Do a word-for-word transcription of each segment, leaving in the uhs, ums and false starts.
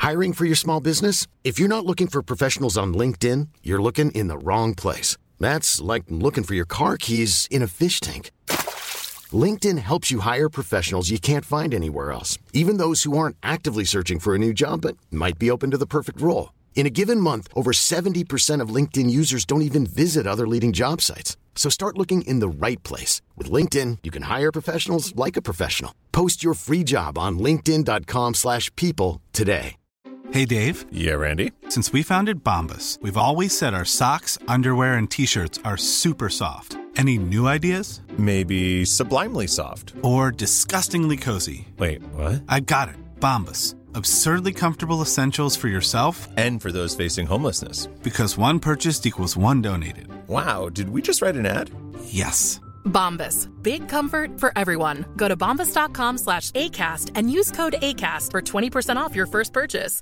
Hiring for your small business? If you're not looking for professionals on LinkedIn, you're looking in the wrong place. That's like looking for your car keys in a fish tank. LinkedIn helps you hire professionals you can't find anywhere else, even those who aren't actively searching for a new job but might be open to the perfect role. In a given month, over seventy percent of LinkedIn users don't even visit other leading job sites. So start looking in the right place. With LinkedIn, you can hire professionals like a professional. Post your free job on linkedin.com slash people today. Hey, Dave. Yeah, Randy. Since we founded Bombas, we've always said our socks, underwear, and T-shirts are super soft. Any new ideas? Maybe sublimely soft. Or disgustingly cozy. Wait, what? I got it. Bombas. Absurdly comfortable essentials for yourself and for those facing homelessness. Because one purchased equals one donated. Wow, did we just write an ad? Yes. Bombas. Big comfort for everyone. Go to bombas.com slash ACAST and use code ACAST for twenty percent off your first purchase.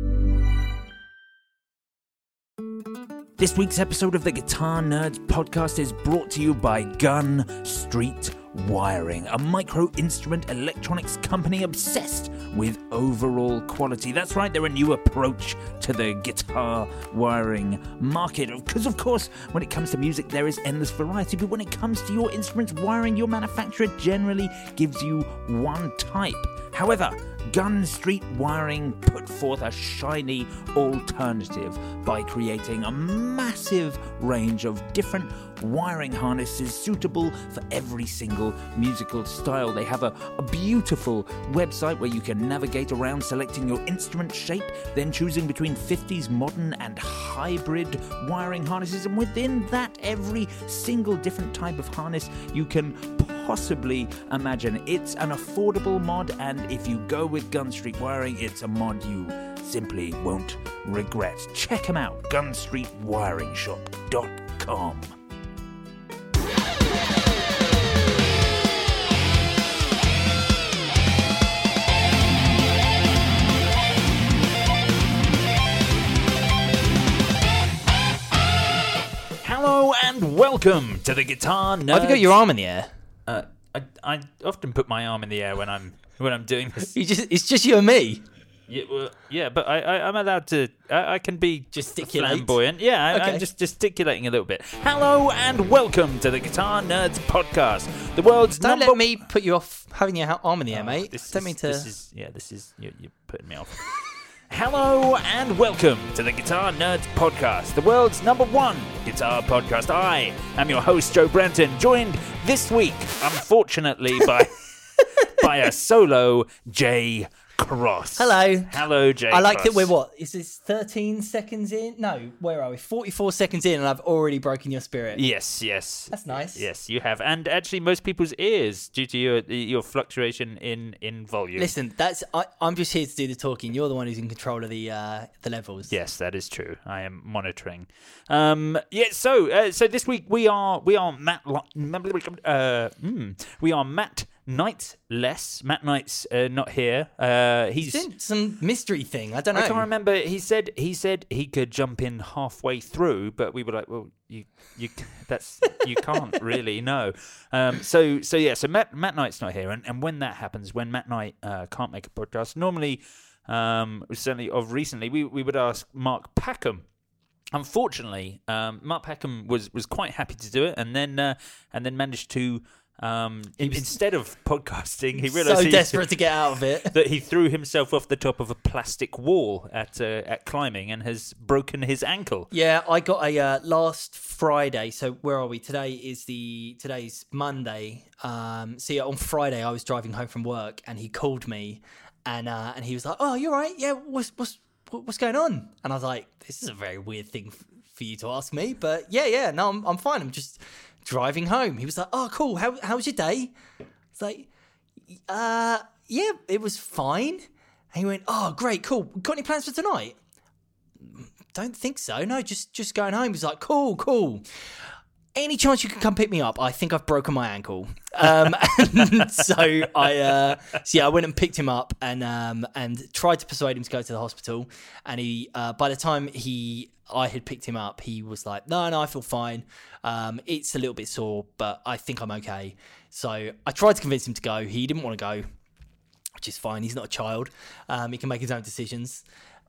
This week's episode of the Guitar Nerds podcast is brought to you by Gun Street Wiring, a micro-instrument electronics company obsessed with overall quality. That's right, they're a new approach to the guitar wiring market. Because, of course, when it comes to music, there is endless variety. But when it comes to your instrument's wiring, your manufacturer generally gives you one type. However, Gun Street Wiring put forth a shiny alternative by creating a massive range of different wiring harnesses suitable for every single musical style. They have a, a beautiful website where you can navigate around selecting your instrument shape, then choosing between fifties modern and hybrid wiring harnesses, and within that, every single different type of harness you can possibly imagine. It's an affordable mod, and if you go with Gun Street Wiring, it's a mod you simply won't regret. Check them out, gun street wiring shop dot com. Hello and welcome to the Guitar Nerds. Have you got your arm in the air? Uh, I, I often put my arm in the air when I'm when I'm doing this. You just, it's just you and me. Yeah, well, yeah, but I, I, I'm allowed to. I, I can be Gesticulate. flamboyant. Yeah, I, Okay. I'm just gesticulating a little bit. Hello and welcome to the Guitar Nerds podcast, the world's Don't number. let me put you off having your arm in the air, Oh, mate. This Don't is, mean to. This is, yeah, this is you're, you're putting me off. Hello and welcome to the Guitar Nerds podcast, the world's number one guitar podcast. I am your host, Joe Branton, joined this week, unfortunately, by by a solo Jay Cross. Hello. Hello, Jay I like Cross. that we're what? Is this thirteen seconds in? No, where are we? forty-four seconds in, and I've already broken your spirit. Yes, yes. That's nice. Yes, you have. And actually, most people's ears, due to your your fluctuation in, in volume. Listen, that's I, I'm just here to do the talking. You're the one who's in control of the uh, the levels. Yes, that is true. I am monitoring. Um, yeah. So, uh, so this week we are we are Matt. Uh, mm, we are Matt Knightless. Matt Knight's uh, not here. Uh, he's It's in some mystery thing. I don't know. I can't remember. He said he said he could jump in halfway through, but we were like, well, you you that's you can't really no. Um, so so yeah. So Matt Matt Knight's not here, and, and when that happens, when Matt Knight uh, can't make a podcast, normally, um, certainly of recently, we we would ask Mark Packham. Unfortunately, um, Mark Packham was was quite happy to do it, and then uh, and then managed to. Um, in, instead of podcasting, he realised so he, desperate to get out of it that he threw himself off the top of a plastic wall at uh, at climbing and has broken his ankle. Yeah, I got a uh, last Friday. So where are we? Today is the today's Monday. Um, so yeah, on Friday I was driving home from work and he called me, and uh, and he was like, "Oh, you're right. Yeah, what's what's what's going on?" And I was like, "This is a very weird thing f- for you to ask me, but yeah, yeah, no, I'm I'm fine. I'm just." Driving home, he was like, "Oh, cool. How how was your day?" It's like, "Uh, yeah, it was fine." And he went, "Oh, great, cool. Got any plans for tonight?" Don't think so. No, just just going home. He's like, "Cool, cool. Any chance you can come pick me up? I think I've broken my ankle." Um, and so I, uh, so yeah, I went and picked him up and um and tried to persuade him to go to the hospital. And he, uh, by the time he. I had picked him up, he was like, no, no, I feel fine. Um, it's a little bit sore, but I think I'm okay. So I tried to convince him to go. He didn't want to go, which is fine. He's not a child. Um, he can make his own decisions.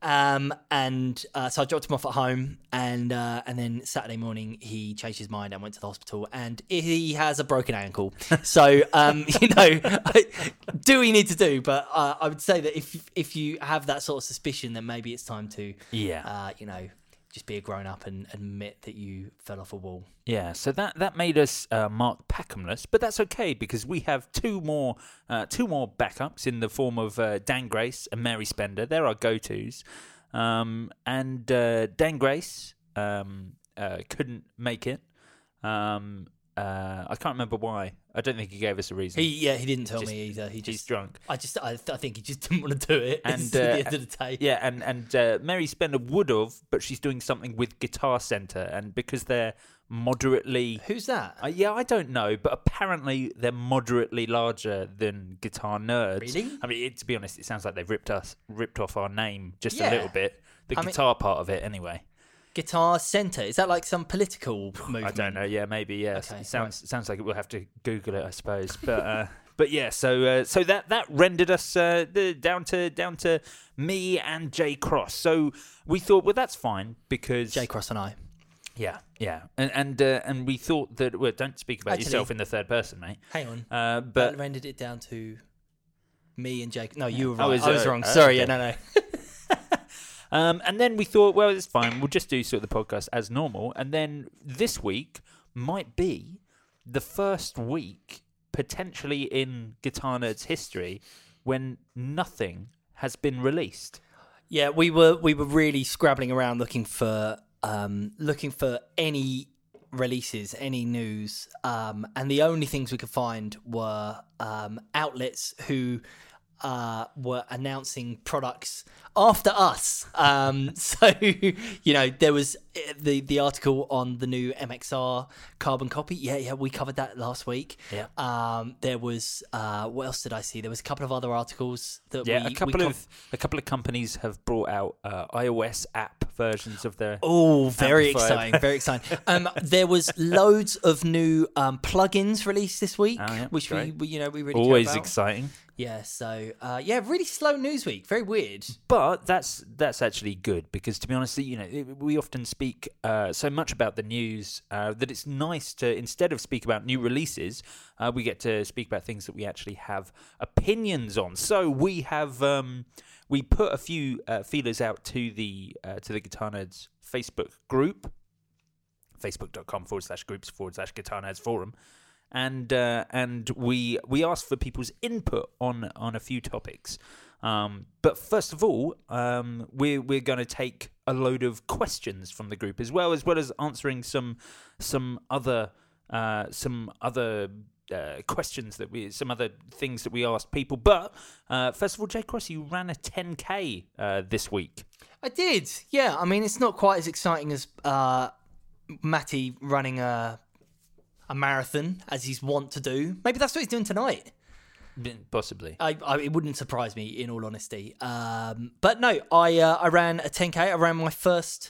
Um, and uh, so I dropped him off at home, and uh, and then Saturday morning he changed his mind and went to the hospital, and he has a broken ankle. So um, you know, do what you need to do, but uh, I would say that if if you have that sort of suspicion, then maybe it's time to Yeah. uh, you know, just be a grown up and admit that you fell off a wall. Yeah, so that, that made us uh, Mark Packhamless, but that's okay because we have two more uh, two more backups in the form of uh, Dan Grace and Mary Spender. They're our go-tos. Um, and uh, Dan Grace um, uh, couldn't make it. Um, uh, I can't remember why. I don't think he gave us a reason. He yeah, he didn't tell Just- me either. He He's just drunk. I just I, I think he just didn't want to do it. And, And at uh, the end of the day, Yeah, and and uh, Mary Spender would have, but she's doing something with Guitar Center, and because they're moderately, who's that? uh, yeah, I don't know, but apparently they're moderately larger than Guitar Nerds. Really? I mean, it, to be honest, it sounds like they've ripped us, ripped off our name just Yeah. a little bit. The I mean- guitar part of it, anyway. Guitar Center. Is that like some political movement? I don't know. Yeah, maybe. Yeah, Okay, it sounds sounds like it. We'll have to Google it, I suppose. But uh, but yeah. So uh, so that that rendered us uh, the, down to down to me and Jay Cross. So we thought, well, that's fine because Jay Cross and I. yeah, yeah, and and uh, and we thought that well, don't speak about Actually- yourself in the third person, mate. Hang on. Uh, But but that rendered it down to me and Jake. No, you were Oh, right. is I was it? wrong. Oh, Sorry. okay. Yeah, no, no. Um, and then we thought, well, it's fine. We'll just do sort of the podcast as normal. And then this week might be the first week, potentially in Guitar Nerds history, when nothing has been released. Yeah, we were we were really scrabbling around looking for um, looking for any releases, any news, um, and the only things we could find were um, outlets who uh, were announcing products after us. Um, so you know, there was the the article on the new M X R carbon copy. Yeah, yeah, we covered that last week. Yeah. Um, there was uh, what else did I see? There was a couple of other articles that Yeah, we a couple we of a couple of companies have brought out uh, iOS app versions of their. Oh, very Amplified. exciting! Very exciting. Um, there was loads of new um, plugins released this week, Oh, yeah, which we, great. we, you know, we really care Always about. exciting. Yeah. So, uh, yeah, really slow news week. Very weird. But that's that's actually good because, to be honest, you know, it- we often speak uh, so much about the news uh, that it's nice to, instead of speak about new releases, uh, we get to speak about things that we actually have opinions on. So we have um, we put a few uh, feelers out to the uh, to the Guitar Nerds Facebook group, facebook.com forward slash groups forward slash Guitar Nerds forum. And uh, and we we asked for people's input on on a few topics. Um, but first of all, um, we're we're going to take a load of questions from the group as well, as well as answering some some other uh, some other uh, questions that we some other things that we asked people. But uh, first of all, Jay Cross, you ran a ten K uh, this week. I did. Yeah. I mean, it's not quite as exciting as uh, Matty running a a marathon as he's wont to do. Maybe that's what he's doing tonight. Possibly. I, I it wouldn't surprise me, in all honesty. Um, but no, I uh, I ran a ten K. I ran my first.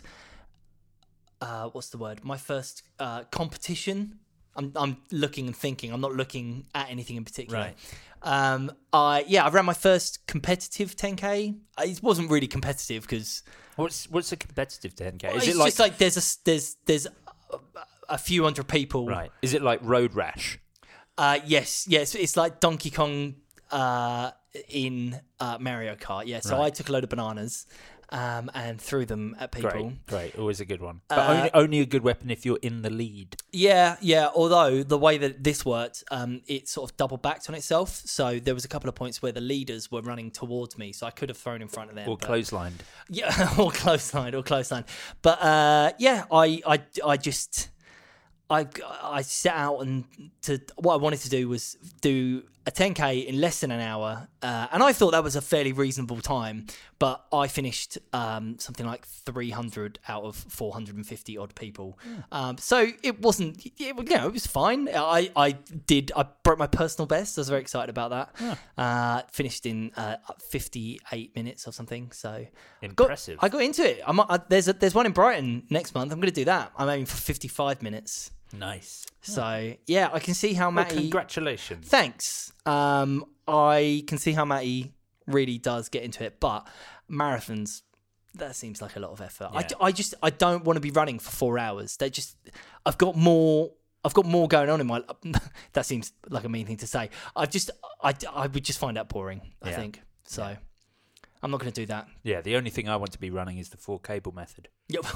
Uh, what's the word? My first uh, competition. I'm I'm looking and thinking. I'm not looking at anything in particular. Right. Um. I yeah. I ran my first competitive ten K. It wasn't really competitive because What's what's a competitive ten K? Is it's it like just like there's a there's there's a, a few hundred people. right? Is it like Road Rash? Uh, yes, yes. It's like Donkey Kong uh, in uh, Mario Kart. Yeah. So Right. I took a load of bananas um, and threw them at people. Great, great, always a good one. But Uh, only, only a good weapon if you're in the lead. Yeah, yeah. Although the way that this worked, um, it sort of double backed on itself. So there was a couple of points where the leaders were running towards me, so I could have thrown in front of them. Or but- clotheslined. Yeah, or close line, or close line. But uh, yeah, I, I, I just, I, I set out and to what I wanted to do was do a ten K in less than an hour, uh, and I thought that was a fairly reasonable time. But I finished um, something like three hundred out of four hundred fifty odd people. Um, so it wasn't, it, you know, it was fine. I, I did, I broke my personal best. I was very excited about that. Uh, finished in uh, fifty-eight minutes or something. So Impressive. Got, I got into it. I'm, I, there's a, there's one in Brighton next month. I'm going to do that. I'm aiming for fifty-five minutes. Nice. So yeah, I can see how Well, Matty. congratulations. Thanks. Um, I can see how Matty really does get into it, but marathons, that seems like a lot of effort. Yeah. I, I just I don't want to be running for four hours. They just I've got more I've got more going on in my. That seems like a mean thing to say. I've just I, I would just find that boring. I Yeah. think so. Yeah. I'm not going to do that. Yeah, the only thing I want to be running is the four cable method. Yep.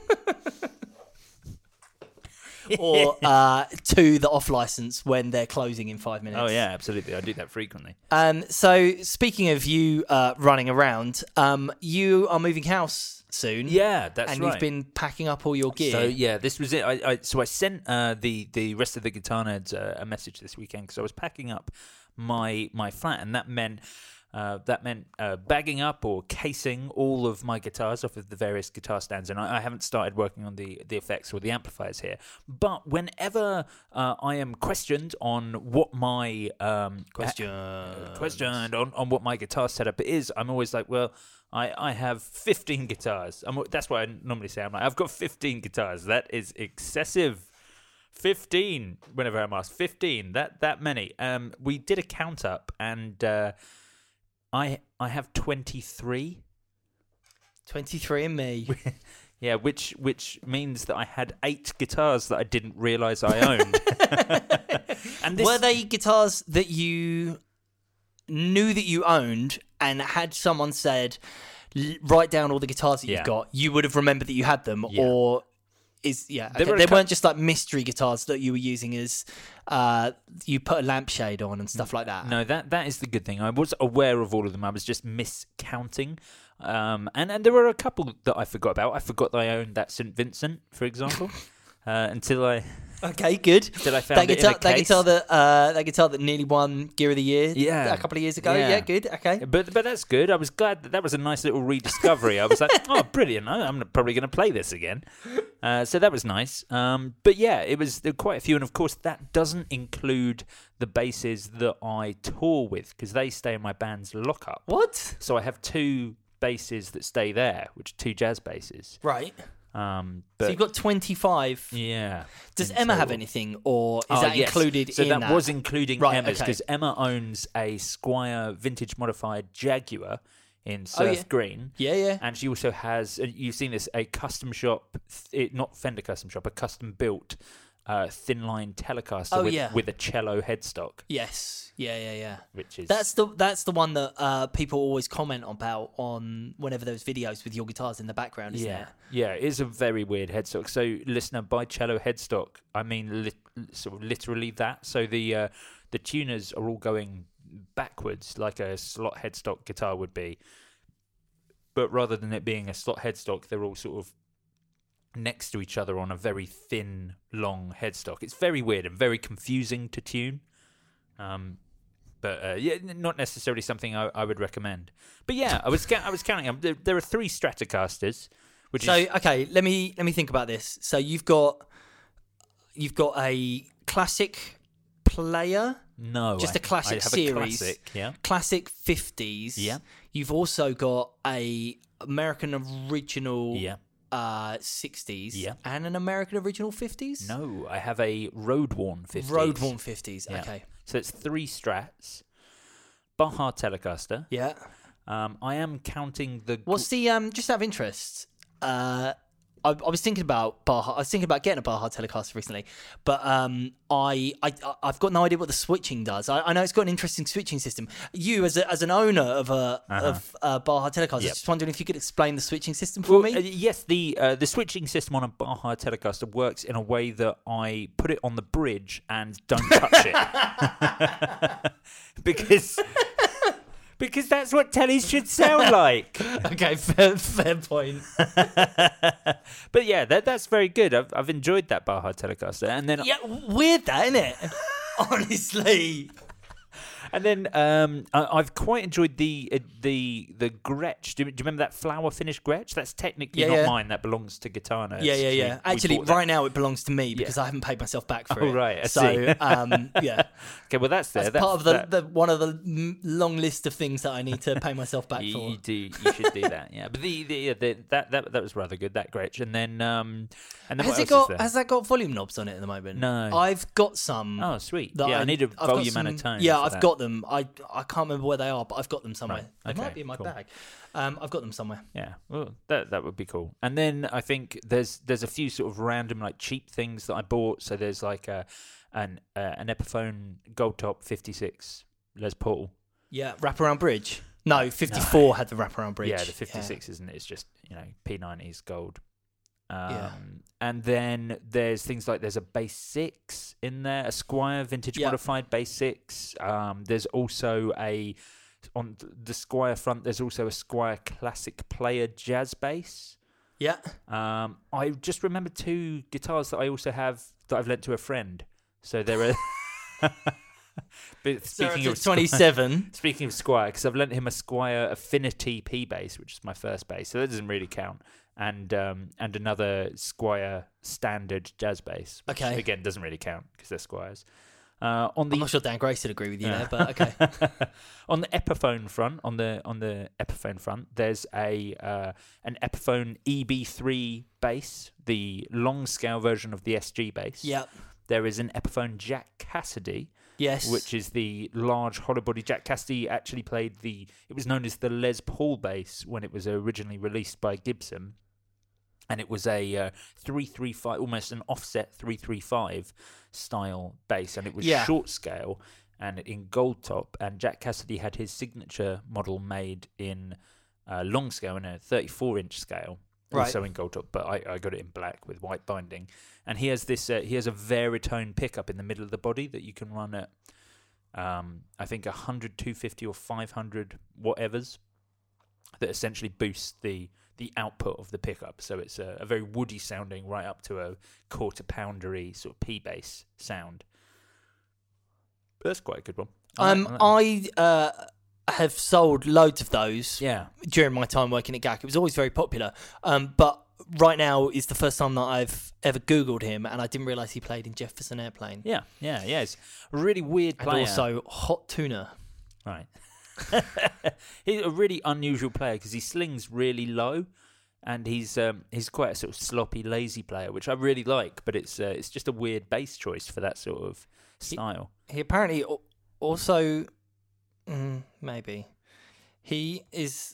Or uh, two, the off license when they're closing in five minutes. Oh yeah, absolutely. I do that frequently. Um. So speaking of you uh, running around, um, you are moving house soon. Yeah, that's and right. you've been packing up all your gear. So yeah, this was it. I, I so I sent uh, the the rest of the guitar nerds uh, a message this weekend because I was packing up my my flat, and that meant. Uh, that meant uh, bagging up or casing all of my guitars off of the various guitar stands, and I, I haven't started working on the, the effects or the amplifiers here. But whenever uh, I am questioned on what my um, Question. ha- questioned on, on what my guitar setup is, I'm always like, well, I, I have fifteen guitars. I'm, that's what I normally say. I'm like, I've got fifteen guitars. That is excessive. fifteen. Whenever I'm asked, fifteen. That that many. Um, we did a count up, and. Uh, I I have twenty-three. twenty-three and me. Yeah, which which means that I had eight guitars that I didn't realise I owned. And this, Were they guitars that you knew that you owned and had someone said, "L- write down all the guitars that Yeah. you've got, you would have remembered that you had them? Yeah. Or is, yeah, There okay, were a they cou- weren't just like mystery guitars that you were using as, uh, you put a lampshade on and stuff like that? No, that that is the good thing. I was aware of all of them. I was just miscounting. Um, and, and there were a couple that I forgot about. I forgot that I owned that Saint Vincent, for example, uh, until I Okay, good. until I found That it guitar, in a that case. guitar that uh, that guitar that nearly won Gear of the Year, Yeah. a couple of years ago. Yeah. Yeah, good. Okay. But but that's good. I was glad that that was a nice little rediscovery. I was like, oh, brilliant! I, I'm probably going to play this again. Uh, so that was nice. Um, but yeah, it was there were quite a few, and of course that doesn't include the basses that I tour with because they stay in my band's lockup. What? So I have two basses that stay there, which are two jazz basses. Right. Um, but So you've got twenty-five. yeah. Does in Emma have total. anything, or is Oh, that yes. included so in that? that? was including Right, Emma's okay. because Emma owns a Squire vintage modified Jaguar in Oh, surf yeah. green. Yeah, yeah. And she also has, uh, you've seen this, a custom shop, th- not Fender custom shop, a custom built uh, thin line Telecaster Oh, with, yeah. with a cello headstock, Yes. Yeah, yeah, yeah. which is That's the that's the one that uh, people always comment about on whenever there's videos with your guitars in the background, isn't yeah, it? yeah, it is a very weird headstock. So, listener, by cello headstock, I mean lit- sort of literally that. So the uh, the tuners are all going backwards, like a slot headstock guitar would be. But rather than it being a slot headstock, they're all sort of next to each other on a very thin, long headstock. It's very weird and very confusing to tune. Um, but uh, yeah, not necessarily something I, I would recommend. But yeah, I was ca- I was counting them. There, there are three Stratocasters, which So is okay, let me let me think about this. So you've got you've got a classic player, no, just I- a classic I have series. A classic, yeah. classic fifties. Yeah. You've also got a American original Yeah. uh sixties Yeah. and an American original fifties. No, I have a road worn fifties. Road worn fifties. Yeah. Okay. So it's three Strats, Baja Telecaster. Yeah. Um, I am counting the. What's the um? Just out of interest, uh, I, I was thinking about Baja. I was thinking about getting a Baja Telecaster recently, but um, I I I've got no idea what the switching does. I, I know it's got an interesting switching system. You as a, as an owner of a Uh-huh. of a Baja Telecaster, I was Yep. just wondering if you could explain the switching system for Well, me. uh, yes, the uh, the switching system on a Baja Telecaster works in a way that I put it on the bridge and don't touch it because because that's what tellies should sound like. Okay, fair, fair point. But yeah, that that's very good. I've I've enjoyed that Baja Telecaster, and then Yeah, weird that, isn't it? Honestly. and then um I, I've quite enjoyed the uh, the the Gretsch. Do, you- do you remember that flower finish Gretsch? That's technically Yeah, not yeah. mine. That belongs to Guitar Nerds. Yeah, yeah, We- yeah. we Actually, bought that. right now it belongs to me because I haven't paid myself back for Oh, it. right, I so, see. um, yeah. Okay, well that's there. That's That's part of the, that- the one of the mm, long list of things that I need to pay myself back You, for. you do. You should do that. Yeah, but the, the, yeah, the that that that was rather good. That Gretsch, and then um, and then Has what it else got is there? has that got volume knobs on it at the moment? No. I've got some. Oh, sweet. that Yeah, I need a I've got volume and a some- tone Yeah, for I've that. got them. I I can't remember where they are, but I've got them somewhere. Right. They Okay, might be in my cool. bag. Um, I've got them somewhere. Yeah, well, that that would be cool. And then I think there's there's a few sort of random like cheap things that I bought. So there's like a an uh, an Epiphone Gold Top fifty-six Les Paul. Yeah, wraparound bridge. No, fifty-four No. had the wraparound bridge. Yeah, the fifty-six isn't it? It's just you know P ninety's gold. Um, Yeah. And then there's things like there's a Base Six in there, a Squier vintage Yeah. modified Base Six. Um, there's also a on the Squier front. There's also a Squier Classic Player Jazz bass. Yeah. Um, I just remembered two guitars that I also have that I've lent to a friend. So there are. But speaking So of twenty-seven. Speaking of Squier, because I've lent him a Squier Affinity P bass, which is my first bass, so that doesn't really count. And um, and another Squier Standard jazz bass, which Okay. again doesn't really count because they're Squiers. Uh, on the I'm not sure Dan Grace would agree with you Yeah. there, but okay. on the Epiphone front, on the on the Epiphone front, there's a uh, an Epiphone E B three bass, the long scale version of the S G bass. Yep. There is an Epiphone Jack Cassidy. Yes. Which is the large hollow body. Jack Cassidy actually played the, it was known as the Les Paul bass when it was originally released by Gibson. And it was a uh, three three five, almost an offset three three five style bass. And it was Yeah. short scale and in gold top. And Jack Cassidy had his signature model made in uh, long scale, in a thirty-four inch scale. Right. Also in gold top, but I, I got it in black with white binding. And he has this. Uh, he has a Veritone pickup in the middle of the body that you can run at, um, I think one hundred, two fifty, or five hundred whatevers. That essentially boosts the the output of the pickup. So it's a, a very woody sounding, right up to a quarter poundery sort of P bass sound. But that's quite a good one. I Um, like- I like I uh, have sold loads of those yeah. during my time working at G A C. It was always very popular. Um, but right now is the first time that I've ever Googled him, and I didn't realise he played in Jefferson Airplane. Yeah, yeah, yeah. It's a really weird And player. also Hot Tuna. Right. He's a really unusual player because he slings really low, and he's um, he's quite a sort of sloppy, lazy player, which I really like. But it's uh, it's just a weird bass choice for that sort of style. He apparently al- also, mm, maybe, he is,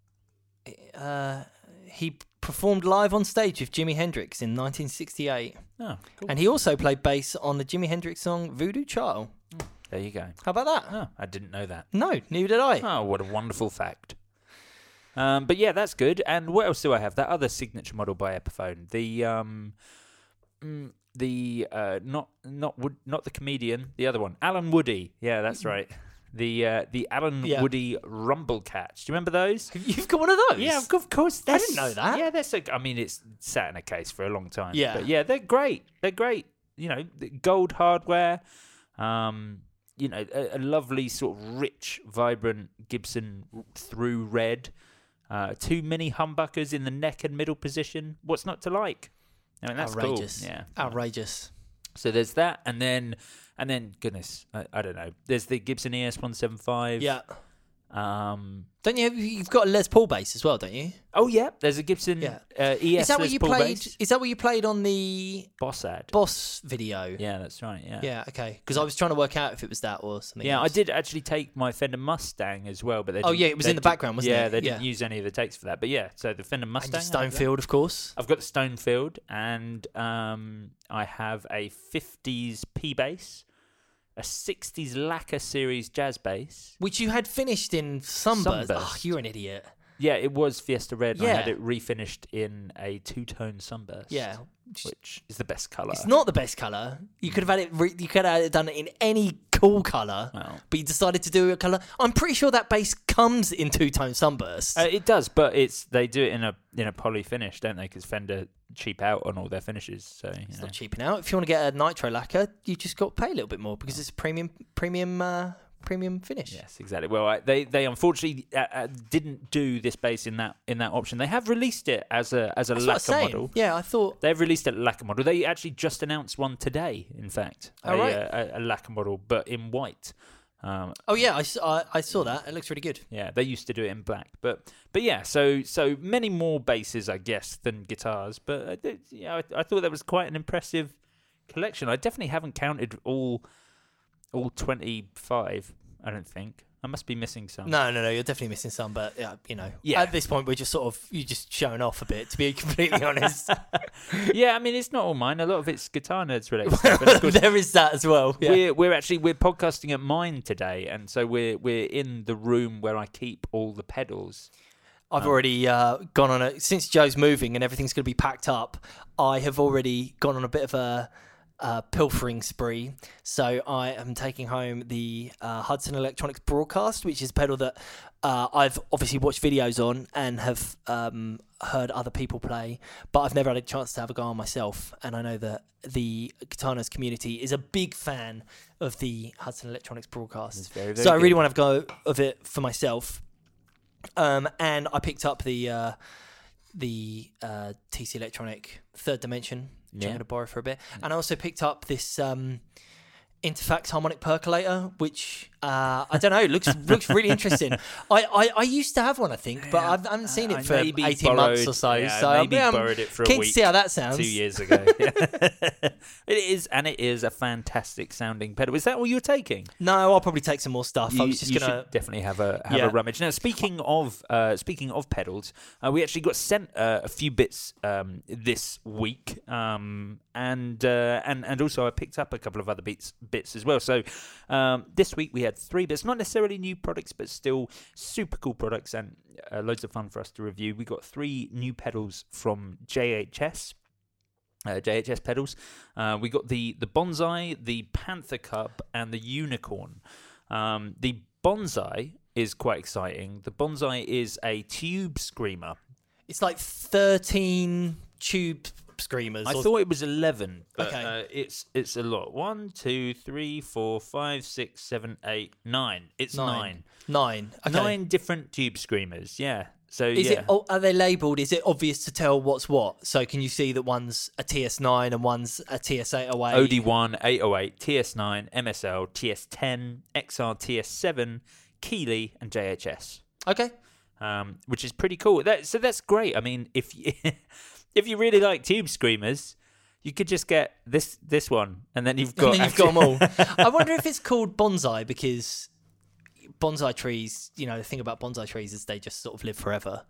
uh, he performed live on stage with Jimi Hendrix in nineteen sixty-eight. Oh, cool. And he also played bass on the Jimi Hendrix song Voodoo Child. There you go. How about that? Oh, I didn't know that. No, neither did I. Oh, what a wonderful fact. Um, but yeah, that's good. And what else do I have? That other signature model by Epiphone, the um, mm, the uh, not not Wood, not the comedian, the other one, Alan Woody. Yeah, that's right. The uh, the Alan Yeah. Woody Rumble Cats. Do you remember those? You've got one of those? Yeah, of course. I didn't know that. Yeah, that's. A, I mean, it's sat in a case for a long time. Yeah. but yeah, they're great. They're great. You know, the gold hardware. Um, you know, a, a lovely sort of rich, vibrant Gibson through red. Uh, two mini humbuckers in the neck and middle position. What's not to like? I mean, that's Outrageous. cool. Yeah. Outrageous. So there's that, and then, and then, goodness, I, I don't know. There's the Gibson E S one seventy-five. Yeah. Um. Don't you have, you've got a Les Paul bass as well, don't you? Oh yeah. There's a Gibson Yeah. uh, E S Is that what Les you Paul played? bass. Is that what you played on the Boss ad. Boss video? Yeah, that's right. Yeah. Yeah, okay. Because I was trying to work out if it was that or something Yeah, I else. did actually take my Fender Mustang as well, but they Oh, didn't- yeah, it was they in the didn't- background, wasn't yeah, it? they didn't Yeah. use any of the takes for that. But yeah, so the Fender And Mustang. your I have that. Stonefield, of course. I've got the Stonefield, and um, I have a fifties P bass, a sixties Lacquer series jazz bass. Which you had finished in Sunburst. Sunburst. Oh, you're an idiot. Yeah, it was Fiesta Red. And I had Yeah. it refinished in a two-tone Sunburst. Yeah. which is the best colour. It's not the best colour. You could have had it. Re- you could have had it done in any cool colour, Well. but you decided to do a colour. I'm pretty sure that bass comes in two-tone Sunburst. Uh, it does, but it's they do it in a in a poly finish, don't they? Because Fender cheap out on all their finishes. So you It's know. not cheaping out. If you want to get a nitro lacquer, you just got to pay a little bit more because it's a premium premium uh, premium finish. Yes, exactly. Well, I, they they unfortunately uh, uh, didn't do this bass in that in that option. They have released it as a as a That's what I was lacquer saying. model. Yeah, I thought. They've released a lacquer model. They actually just announced one today. In fact, Oh, a, right. uh, a, a lacquer model, but in white. Um, Oh yeah, I, s- I- I saw that. It looks really good. yeah, they used to do it in black, but but yeah. So so many more basses, I guess, than guitars. But uh, th- yeah, I, I thought that was quite an impressive collection. I definitely haven't counted all all twenty-five I don't think. I must be missing some. No, no, no. You're definitely missing some, but yeah, you know, Yeah. at this point, we're just sort of you're just showing off a bit, to be completely honest. Yeah, I mean, it's not all mine. A lot of it's Guitar Nerds related stuff. And of course, There is that as well. Yeah. we're we're actually we're podcasting at mine today, and so we're we're in the room where I keep all the pedals. I've already uh, gone on a since Joe's moving and everything's going to be packed up. I have already gone on a bit of a uh, pilfering spree. So I am taking home the uh, Hudson Electronics Broadcast, which is a pedal that uh, I've obviously watched videos on and have um, heard other people play, but I've never had a chance to have a go on myself. And I know that the Guitar Nerds community is a big fan of the Hudson Electronics Broadcast. It's very, very so I really good. want to have a go of it for myself. Um, and I picked up the uh, the uh, T C Electronic Third Dimension, which Yeah. I'm going to borrow for a bit. And I also picked up this um, Interfax harmonic percolator, which uh, I don't know, looks looks really interesting. I, I, I used to have one, I think, but I've, I haven't seen I it for maybe eighteen months borrowed- or so. yeah, so maybe I'm borrowed it for a keen week, to see how that sounds. Two years ago. It is, and it is a fantastic sounding pedal. Is that all you're taking? No, I'll probably take some more stuff. You, I was just you gonna. should definitely have a have Yeah. a rummage. Now, speaking of uh, speaking of pedals, uh, we actually got sent uh, a few bits um, this week, um, and uh, and and also I picked up a couple of other bits bits as well. So um, this week we had three bits, not necessarily new products, but still super cool products and uh, loads of fun for us to review. We got three new pedals from J H S. Uh, J H S pedals. Uh, we got the the Bonsai, the Panther Cup, and the Unicorn. Um, the Bonsai is quite exciting. The Bonsai is a tube screamer. It's like thirteen tube screamers. I or- thought it was eleven, but Okay. uh, it's it's a lot. One, two, three, four, five, six, seven, eight, nine. It's nine. Nine. Okay. Nine different tube screamers. Yeah. So Is yeah. it? Oh, are they labelled? Is it obvious to tell what's what? So can you see that one's a T S nine and one's a T S eight oh eight? O D one, eight oh eight, T S nine, M S L, T S ten, X R T S seven, Keeley, and J H S. Okay. Um, which is pretty cool. That, so that's great. I mean, if you, if you really like tube screamers, you could just get this this one, and then you've got And then you've got them all. I wonder if it's called bonsai because bonsai trees, you know, the thing about bonsai trees is they just sort of live forever.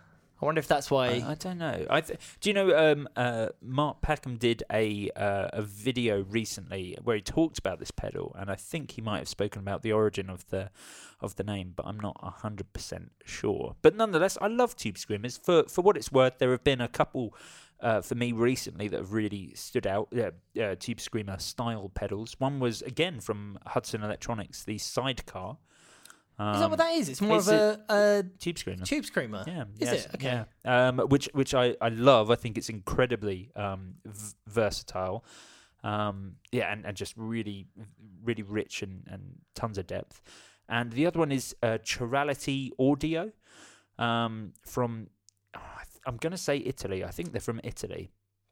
I wonder if that's why. I, I don't know. I th- do you know? Um, uh, Mark Packham did a uh, a video recently where he talked about this pedal, and I think he might have spoken about the origin of the of the name, but I'm not a hundred percent sure. But nonetheless, I love tube screamers. For for what it's worth, there have been a couple uh, for me recently that have really stood out. Uh, uh, tube screamer style pedals. One was again from Hudson Electronics, the Sidecar. Um, Is that what that is? It's more is of a, a tube screamer. tube screamer. Yeah, Is yes, it? Okay. Yeah. Um, which which I, I love. I think it's incredibly um, v- versatile. Um, yeah, and, and just really really rich and, and tons of depth. And the other one is uh, Chirality Audio um, from oh, I th- I'm going to say Italy. I think they're from Italy.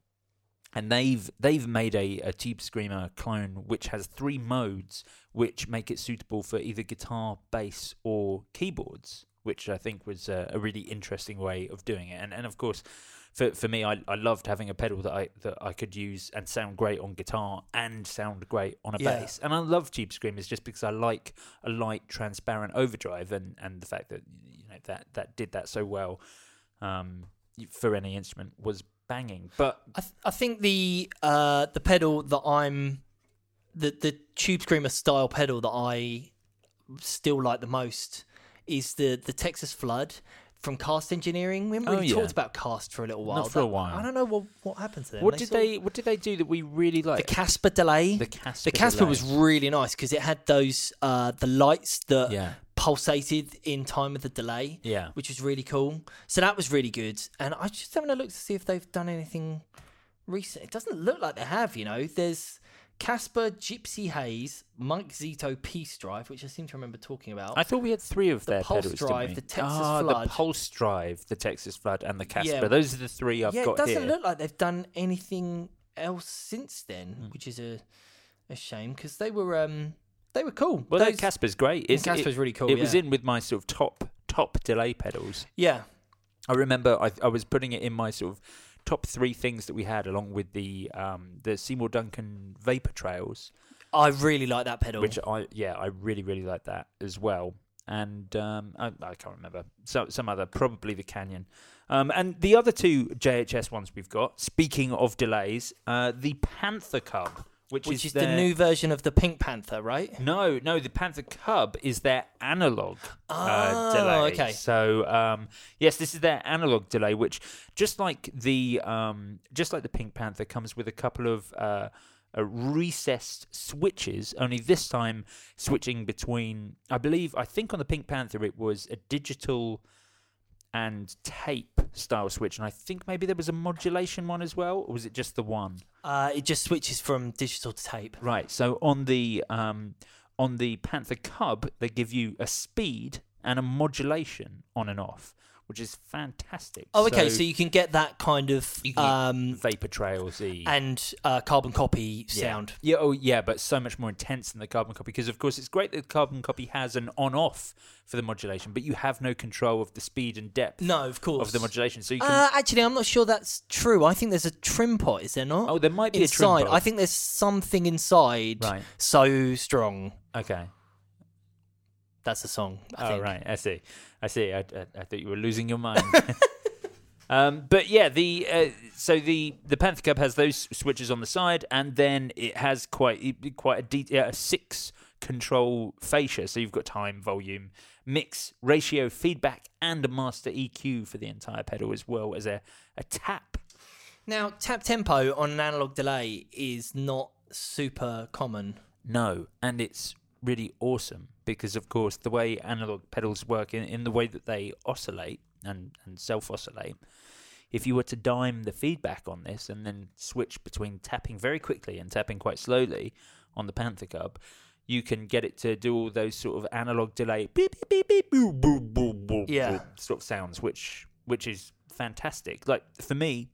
And they've they've made a, a tube screamer clone which has three modes, which make it suitable for either guitar, bass, or keyboards. Which I think was a, a really interesting way of doing it. And and of course, for for me, I, I loved having a pedal that I that I could use and sound great on guitar and sound great on a Yeah. bass. And I love tube screamers just because I like a light, transparent overdrive, and, and the fact that you know that that did that so well um, for any instrument was banging. But I, th- I think the uh, the pedal that I'm the the tube screamer style pedal that I still like the most is the the Texas Flood from Cast Engineering. We haven't Oh, really yeah. talked about Cast for a little while. Not for a That- while. I don't know what what happened to them. what did sort of- they what did they do that we really the liked? Casper delay. The Casper The Casper delay. was really nice because it had those uh, the lights that Yeah. pulsated in time with the delay. Yeah. Which was really cool. So that was really good. And I just having a look to see if they've done anything recent. It doesn't look like they have, you know. There's Casper, Gypsy Haze, Mike Zito Peace Drive, which I seem to remember talking about. I thought we had three of The their Pulse pedals, Drive, didn't we? the Texas ah, Flood. the Pulse Drive, the Texas Flood, and the Casper. Yeah. Those are the three I've yeah, it got doesn't here. look like they've done anything else since then, Mm. which is a a shame because they were um they were cool. well, Those- that Casper's great. the It's, Casper's it, really cool. It was yeah. in with my sort of top top delay pedals. Yeah. I remember I, I was putting it in my sort of top three things that we had, along with the um, the Seymour Duncan Vapor Trails. I really like that pedal. Which I yeah, I really really like that as well. And um, I, I can't remember so some other, probably the Canyon. Um, and the other two J H S ones we've got. Speaking of delays, uh, the Panther Cub, which, which is, is their... the new version of the Pink Panther, right? No, no, the Panther Cub is their analog Oh, uh, delay. okay. So um, yes, this is their analog delay, which just like the um, just like the Pink Panther comes with a couple of uh, uh, recessed switches. Only this time switching between, I believe, I think on the Pink Panther it was a digital and tape style switch, and I think maybe there was a modulation one as well, or was it just the one? Uh, it just switches from digital to tape. Right. So on the um, on the Panther Cub, they give you a speed and a modulation on and off, which is fantastic. Oh, okay. So, so you can get that kind of you can um, get Vapor Trails-y and uh, carbon copy yeah. sound. Yeah. Oh, yeah. But so much more intense than the carbon copy, because of course it's great that the carbon copy has an on-off for the modulation, but you have no control of the speed and depth. No, of course. Of the modulation. So you can. Uh, actually, I'm not sure that's true. I think there's a trim pot. Is there not? Oh, there might be inside. a trim pot. I think there's something inside. Right. So strong. Okay. That's a song. I oh, think. right. I see. I see. I, I, I thought you were losing your mind. um, but yeah, the uh, so the the Panther Cub has those switches on the side, and then it has quite quite a, de- yeah, a six control fascia. So you've got time, volume, mix, ratio, feedback, and a master E Q for the entire pedal, as well as a, a tap. Now, tap tempo on an analog delay is not super common. No, and it's really awesome because, of course, the way analog pedals work in, in the way that they oscillate and, and self-oscillate, if you were to dime the feedback on this and then switch between tapping very quickly and tapping quite slowly on the Panther Cub, you can get it to do all those sort of analog delay beep, beep, beep, beep, boop, boop, boop, boop, yeah. boop, sort of sounds, which which is fantastic. Like, for me,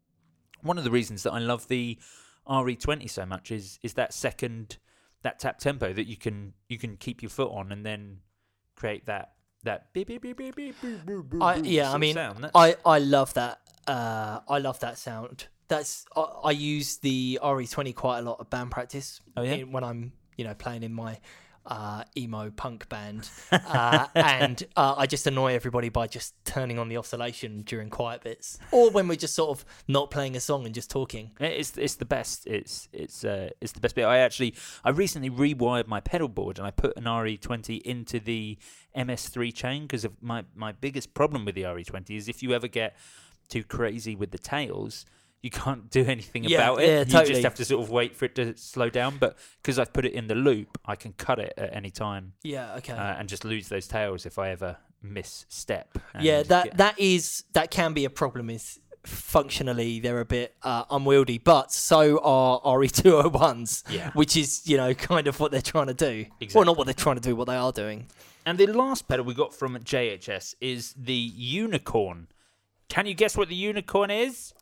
one of the reasons that I love the R E twenty so much is is that second... that tap tempo that you can you can keep your foot on and then create that that beep beep beep beep beep beep beep beep I, yeah, I mean, I, I love that. Uh, I love that sound. That's I, I use the R E twenty quite a lot at band practice. Oh, yeah? in, when I'm you know playing in my uh, emo punk band, uh, and uh, I just annoy everybody by just turning on the oscillation during quiet bits, or when we're just sort of not playing a song and just talking. It's it's the best. It's it's uh, it's the best bit. I actually I recently rewired my pedal board and I put an R E twenty into the M S three chain because of my my biggest problem with the R E twenty is if you ever get too crazy with the tails, you can't do anything yeah, about it. Yeah, you totally. just have to sort of wait for it to slow down. But because I've put it in the loop, I can cut it at any time. Yeah, okay. Uh, and just lose those tails if I ever misstep. And yeah, that yeah. that is that can be a problem. Is functionally they're a bit uh, unwieldy, but so are R E two oh ones. Yeah. Which is you know kind of what they're trying to do. Exactly. Well, not what they're trying to do, what they are doing. And the last pedal we got from J H S is the Unicorn. Can you guess what the Unicorn is?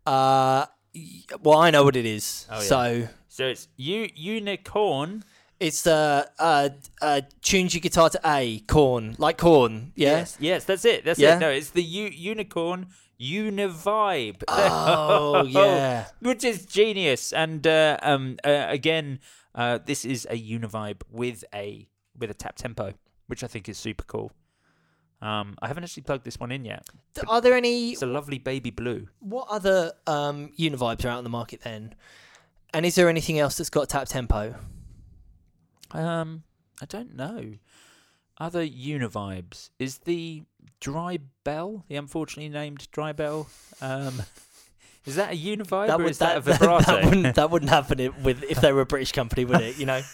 Uh, well, I know what it is. Oh, yeah. So So it's U- Unicorn. it's uh, uh, uh, tunes your guitar to A, corn, like corn. Yeah. Yes, yes, that's it. That's Yeah? it. No, it's the U- Unicorn Univibe. Oh yeah. Which is genius. And uh, um, uh, again, uh, this is a Univibe with a with a tap tempo, which I think is super cool. Um, I haven't actually plugged this one in yet. Are there any? It's a lovely baby blue. What other um, Univibes are out on the market then? And is there anything else that's got tap tempo? Um, I don't know. Other Univibes is the Dry Bell, the unfortunately named Dry Bell. Um, is that a Univibe or would- is that, a vibrato? That, wouldn't, that wouldn't happen it with if they were a British company, would it? You know.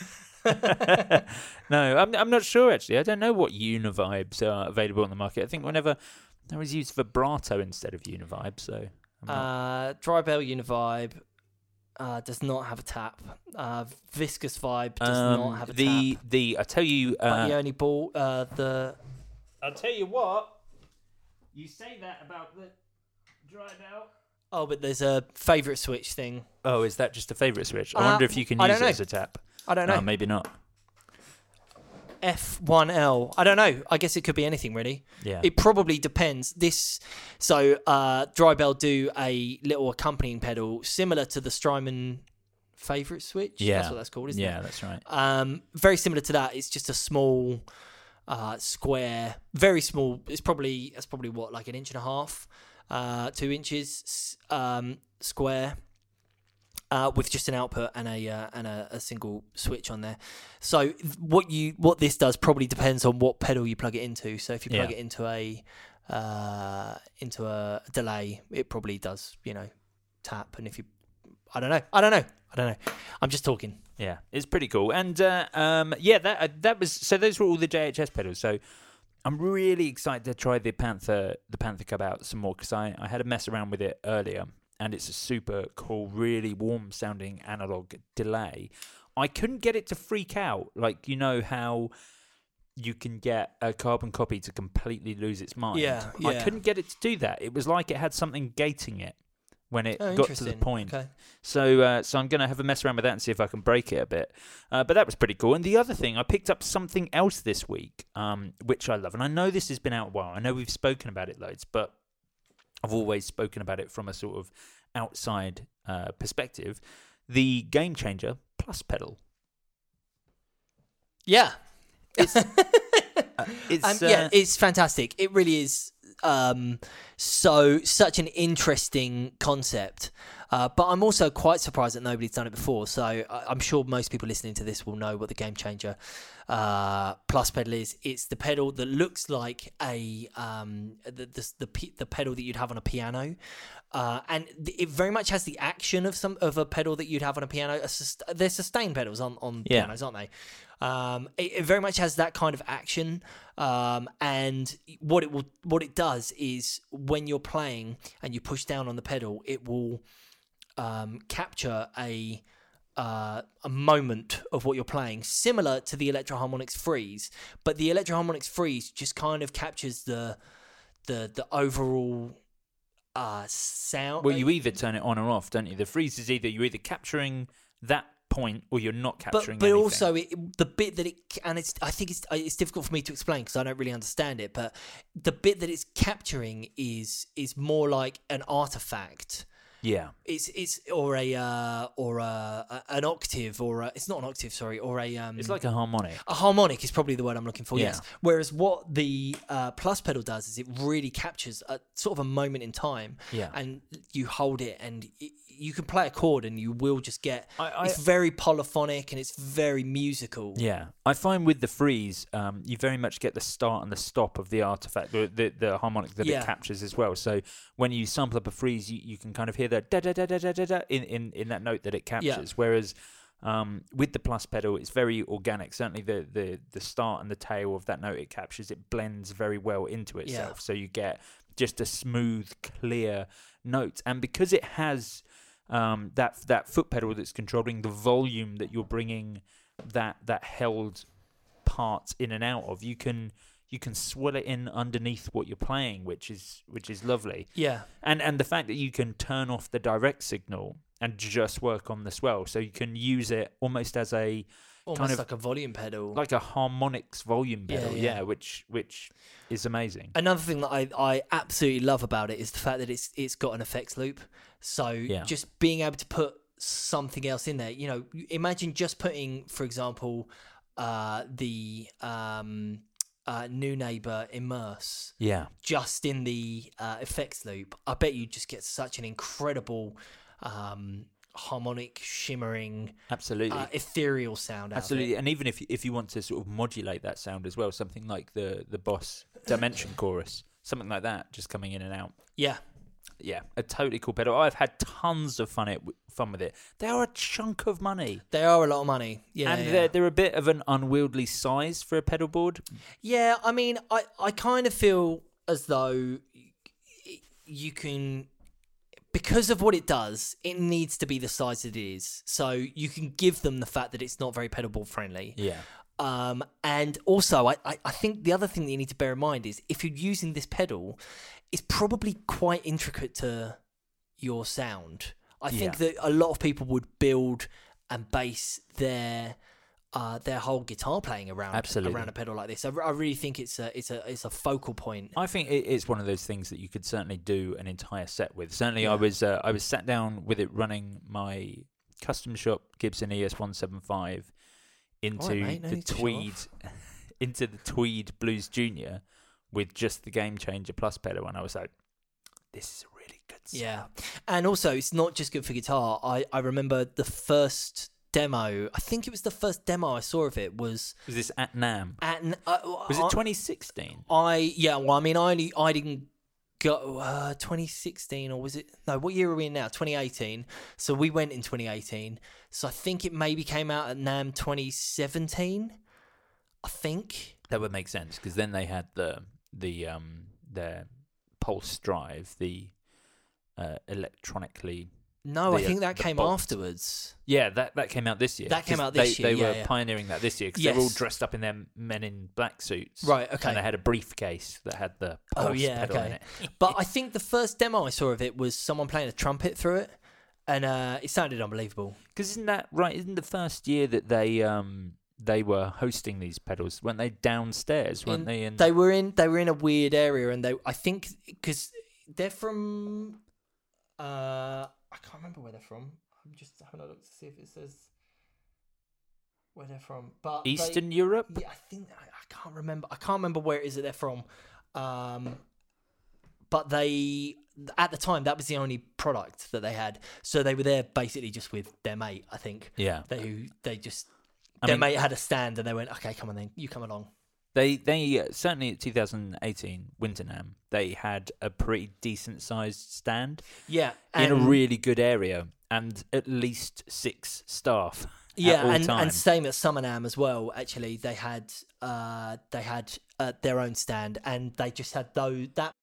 No, I'm I'm not sure actually. I don't know what Univibes are available on the market. I think whenever I always use vibrato instead of Univibe, so I'm not... Uh, Dry Bell Univibe uh, does not have a tap. Uh, Viscous Vibe does um, not have a the tap. the I tell you, uh, But you only bought uh, the. I'll tell you what. You say that about the Dry Bell. Oh, but there's a favourite switch thing. Oh, is that just a favourite switch? I Uh, wonder if you can I use don't it know. as a tap. I don't know. No, maybe not. F one L. I don't know. I guess it could be anything really. Yeah. It probably depends. This so uh, Dry Bell do a little accompanying pedal similar to the Strymon favorite switch. Yeah. That's what that's called, isn't yeah, it? that's right. Um, very similar to that. It's just a small uh, square, very small. It's probably it's probably what like an inch and a half, uh, two inches um, square. Uh, with just an output and a uh, and a, a single switch on there. So what you what this does probably depends on what pedal you plug it into. So if you plug Yeah. it into a uh, into a delay, it probably does, you know, tap. And if you, I don't know, I don't know, I don't know. I'm just talking. Yeah, it's pretty cool. And uh, um, yeah, that uh, that was so. Those were all the J H S pedals. So I'm really excited to try the Panther the Panther Cub out some more because I, I had a mess around with it earlier. And it's a super cool, really warm-sounding analog delay. I couldn't get it to freak out. Like, you know how you can get a carbon copy to completely lose its mind? Yeah, I yeah. couldn't get it to do that. It was like it had something gating it when it Oh, got to the interesting. point. Okay. So uh, so I'm going to have a mess around with that and see if I can break it a bit. Uh, but that was pretty cool. And the other thing, I picked up something else this week, um, which I love. And I know this has been out a while. I know we've spoken about it loads, but I've always spoken about it from a sort of outside uh, perspective. The Game Changer Plus pedal. Yeah. It's, uh, it's Um, uh, yeah, it's fantastic. It really is. Um, so such an interesting concept. Uh, but I'm also quite surprised that nobody's done it before. So I, I'm sure most people listening to this will know what the Game Changer uh, Plus pedal is. It's the pedal that looks like a um, the, the the p- the pedal that you'd have on a piano, uh, and it very much has the action of some of a pedal that you'd have on a piano. A sust- they're sustain pedals on on Yeah. pianos, aren't they? Um, it, it very much has that kind of action, um, and what it will what it does is when you're playing and you push down on the pedal, it will um, capture a uh, a moment of what you're playing, similar to the Electro-Harmonix Freeze, but the Electro-Harmonix Freeze just kind of captures the the the overall uh, sound. well, you either turn it on or off, don't you? The freeze is either you're either capturing that point or you're not capturing but but anything. also it, the bit that it and it's I think it's it's difficult for me to explain because I don't really understand it, but the bit that it's capturing is is more like an artifact. Yeah. It's it's or a uh, or a, a an octave or a, it's not an octave, sorry, or a um, It's like a harmonic. a harmonic is probably the word I'm looking for. Yeah. Yes. Whereas what the uh, Plus pedal does is it really captures a sort of a moment in time. Yeah. And you hold it, and it, you can play a chord, and you will just get. I- I- it's very polyphonic and it's very musical. Yeah, I find with the freeze, um, you very much get the start and the stop of the artifact, the the, the harmonic that Yeah. it captures as well. So when you sample up a freeze, you, you can kind of hear the da da da da da da da in, in, in that note that it captures. Whereas um, with the Plus pedal, it's very organic. Certainly the, the the start and the tail of that note it captures, it blends very well into itself. Yeah. So you get just a smooth, clear note. And because it has um, that that foot pedal that's controlling the volume that you're bringing that that held parts in and out of, you can you can swell it in underneath what you're playing, which is which is lovely. Yeah. And and the fact that you can turn off the direct signal and just work on the swell, so you can use it almost as a Almost kind of like a volume pedal. like a harmonics volume Yeah, pedal, yeah. yeah, which which is amazing. Another thing that I, I absolutely love about it is the fact that it's it's got an effects loop. So Yeah. just being able to put something else in there, you know, imagine just putting, for example, uh, the um, uh, New Neighbor Immerse Yeah, just in the uh, effects loop. I bet you just get such an incredible um, harmonic, shimmering, absolutely. uh, ethereal sound. Out Absolutely, Of it. and even if you, if you want to sort of modulate that sound as well, something like the the Boss Dimension Chorus, something like that, just coming in and out. Yeah. Yeah, a totally cool pedal. I've had tons of fun it fun with it. They are a chunk of money, They are a lot of money. Yeah. and yeah. they're they're a bit of an unwieldy size for a pedal board. Yeah, I mean, I, I kind of feel as though you can, because of what it does, it needs to be the size it is. So you can give them the fact that it's not very pedal board friendly. Yeah, Um, and also, I, I, I think the other thing that you need to bear in mind is if you're using this pedal, it's probably quite intricate to your sound. I think Yeah. that a lot of people would build and base their uh, their whole guitar playing around Absolutely. around a pedal like this. I, I really think it's a it's a it's a focal point. I think it, it's one of those things that you could certainly do an entire set with. Certainly, I Yeah. was uh, I was sat down with it running my custom shop Gibson E S one seventy-five into All right, mate, no the need to show Tweed, off. into the Tweed Blues Junior with just the Game Changer Plus pedal, and I was like, this is a really good sound. Yeah. And also, it's not just good for guitar. I, I remember the first demo, I think it was the first demo I saw of it was... Was this at NAMM? At, uh, Was I, it twenty sixteen? I, yeah, well, I mean, I only, I didn't go, uh, twenty sixteen, or was it, no, what year are we in now? twenty eighteen. So we went in twenty eighteen. So I think it maybe came out at NAMM twenty seventeen, I think. That would make sense, because then they had the, the um their Pulse Drive, the uh, electronically... No, the, I think that the came bolt. afterwards. Yeah, that, that came out this year. That came 'Cause out this they, year, They yeah, were yeah. pioneering that this year, because Yes. they're all dressed up in their Men in Black suits. Right, okay. And they had a briefcase that had the Pulse Oh, yeah, pedal okay. in it. But I think the first demo I saw of it was someone playing a trumpet through it, and uh, it sounded unbelievable. Because isn't that right? Isn't the first year that they um they were hosting these pedals? Weren't they downstairs? Weren't In- they in? They were in. They were in a weird area, and they. I think because they're from. Uh, I can't remember where they're from. I'm just having a look to see if it says where they're from. But Eastern they, Europe? Yeah, I think I, I can't remember. I can't remember where it is that they're from. Um, but they at the time that was the only product that they had, so they were there basically just with their mate. I think. Yeah. They they just I their mean- mate had a stand, and they went, "Okay, come on then, you come along." They they uh, certainly at two thousand eighteen Winter NAMM they had a pretty decent sized stand Yeah, in a and- really good area and at least six staff. Yeah, at all and, times. and same at Summer NAMM as well. Actually, they had uh, they had uh, their own stand, and they just had those that.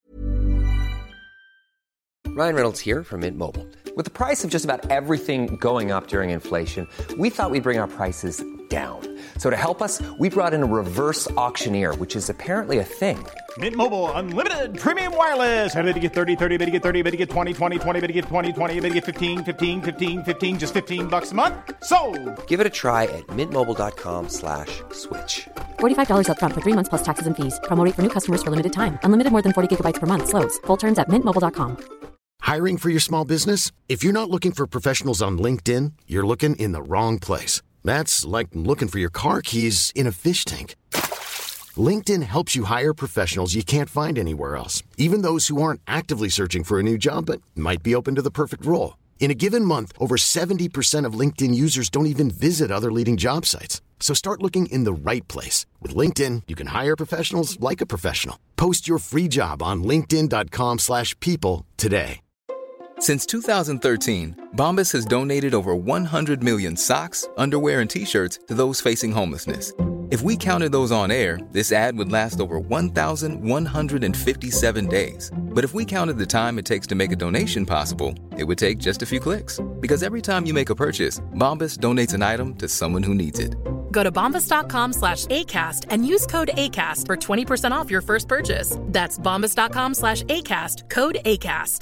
Ryan Reynolds here from Mint Mobile. With the price of just about everything going up during inflation, we thought we'd bring our prices down. So to help us, we brought in a reverse auctioneer, which is apparently a thing. Mint Mobile Unlimited Premium Wireless. How to get thirty, thirty, how to get thirty, how to get twenty, twenty, twenty, how to get twenty, twenty, how to get fifteen, fifteen, fifteen, fifteen, just fifteen bucks a month? Sold! Give it a try at mintmobile.com slash switch. forty-five dollars up front for three months plus taxes and fees. Promo rate for new customers for limited time. Unlimited more than forty gigabytes per month. Slows full terms at mint mobile dot com. Hiring for your small business? If you're not looking for professionals on LinkedIn, you're looking in the wrong place. That's like looking for your car keys in a fish tank. LinkedIn helps you hire professionals you can't find anywhere else, even those who aren't actively searching for a new job but might be open to the perfect role. In a given month, over seventy percent of LinkedIn users don't even visit other leading job sites. So start looking in the right place. With LinkedIn, you can hire professionals like a professional. Post your free job on linkedin.com slash people today. Since two thousand thirteen, Bombas has donated over one hundred million socks, underwear, and T-shirts to those facing homelessness. If we counted those on air, this ad would last over one thousand one hundred fifty-seven days. But if we counted the time it takes to make a donation possible, it would take just a few clicks. Because every time you make a purchase, Bombas donates an item to someone who needs it. Go to bombas.com slash ACAST and use code ACAST for twenty percent off your first purchase. That's bombas.com slash ACAST, code ACAST.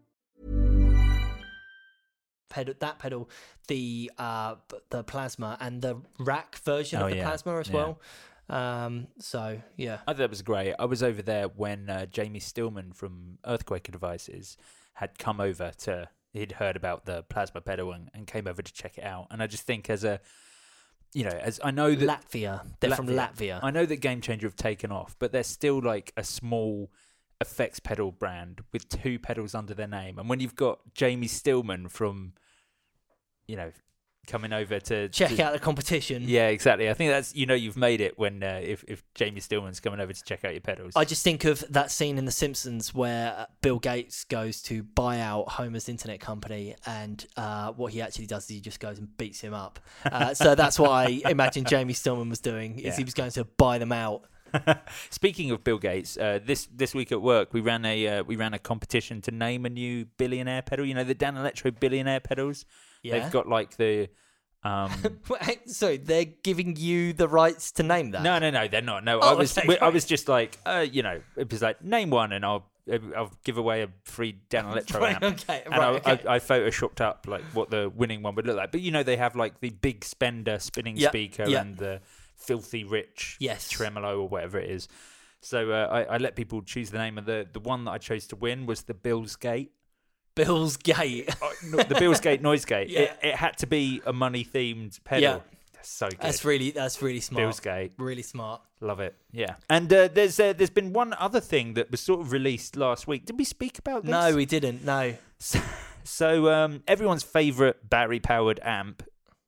Pedal, that pedal, the uh, the plasma and the rack version Oh, of the yeah, plasma as yeah. well. Um, so yeah, I thought that was great. I was over there when uh, Jamie Stillman from Earthquake Devices had come over to, he'd heard about the plasma pedal and, and came over to check it out. And I just think as a, you know, as I know that... Latvia, they're from Latvia. I know that Game Changer have taken off, but they're still like a small effects pedal brand with two pedals under their name. And when you've got Jamie Stillman from, you know, coming over to Check to, out the competition. Yeah, exactly. I think that's, you know, you've made it when uh, if if Jamie Stillman's coming over to check out your pedals. I just think of that scene in The Simpsons where Bill Gates goes to buy out Homer's internet company, and uh, what he actually does is he just goes and beats him up. Uh, so that's what I imagine Jamie Stillman was doing, is Yeah. he was going to buy them out. Speaking of Bill Gates, uh, this this week at work we ran a uh, we ran a competition to name a new billionaire pedal. You know, the Dan Electro billionaire pedals. Yeah. They've got like the. Um, Sorry, they're giving you the rights to name that? no, no, no, they're not. No, Oh, I was okay, I right. was just like, uh, you know, it was like name one, and I'll I'll give away a free Dan Electro Right, amp. okay, and right, I, okay. I, I photoshopped up like what the winning one would look like. But you know, they have like the big spender spinning Yep, speaker yep. and the filthy rich Yes. tremolo or whatever it is. So uh, I, I let people choose the name, and the the one that I chose to win was the Bill's Gate. Bills Gate. Oh, no, the Bills Gate noise gate. Yeah. It, it had to be a money themed pedal. Yeah. That's so good. That's really that's really smart. Bills Gate. Really smart. Love it. Yeah. And uh, there's uh, there's been one other thing that was sort of released last week. Did we speak about this? No, we didn't. No. So, so um, everyone's favourite battery powered amp.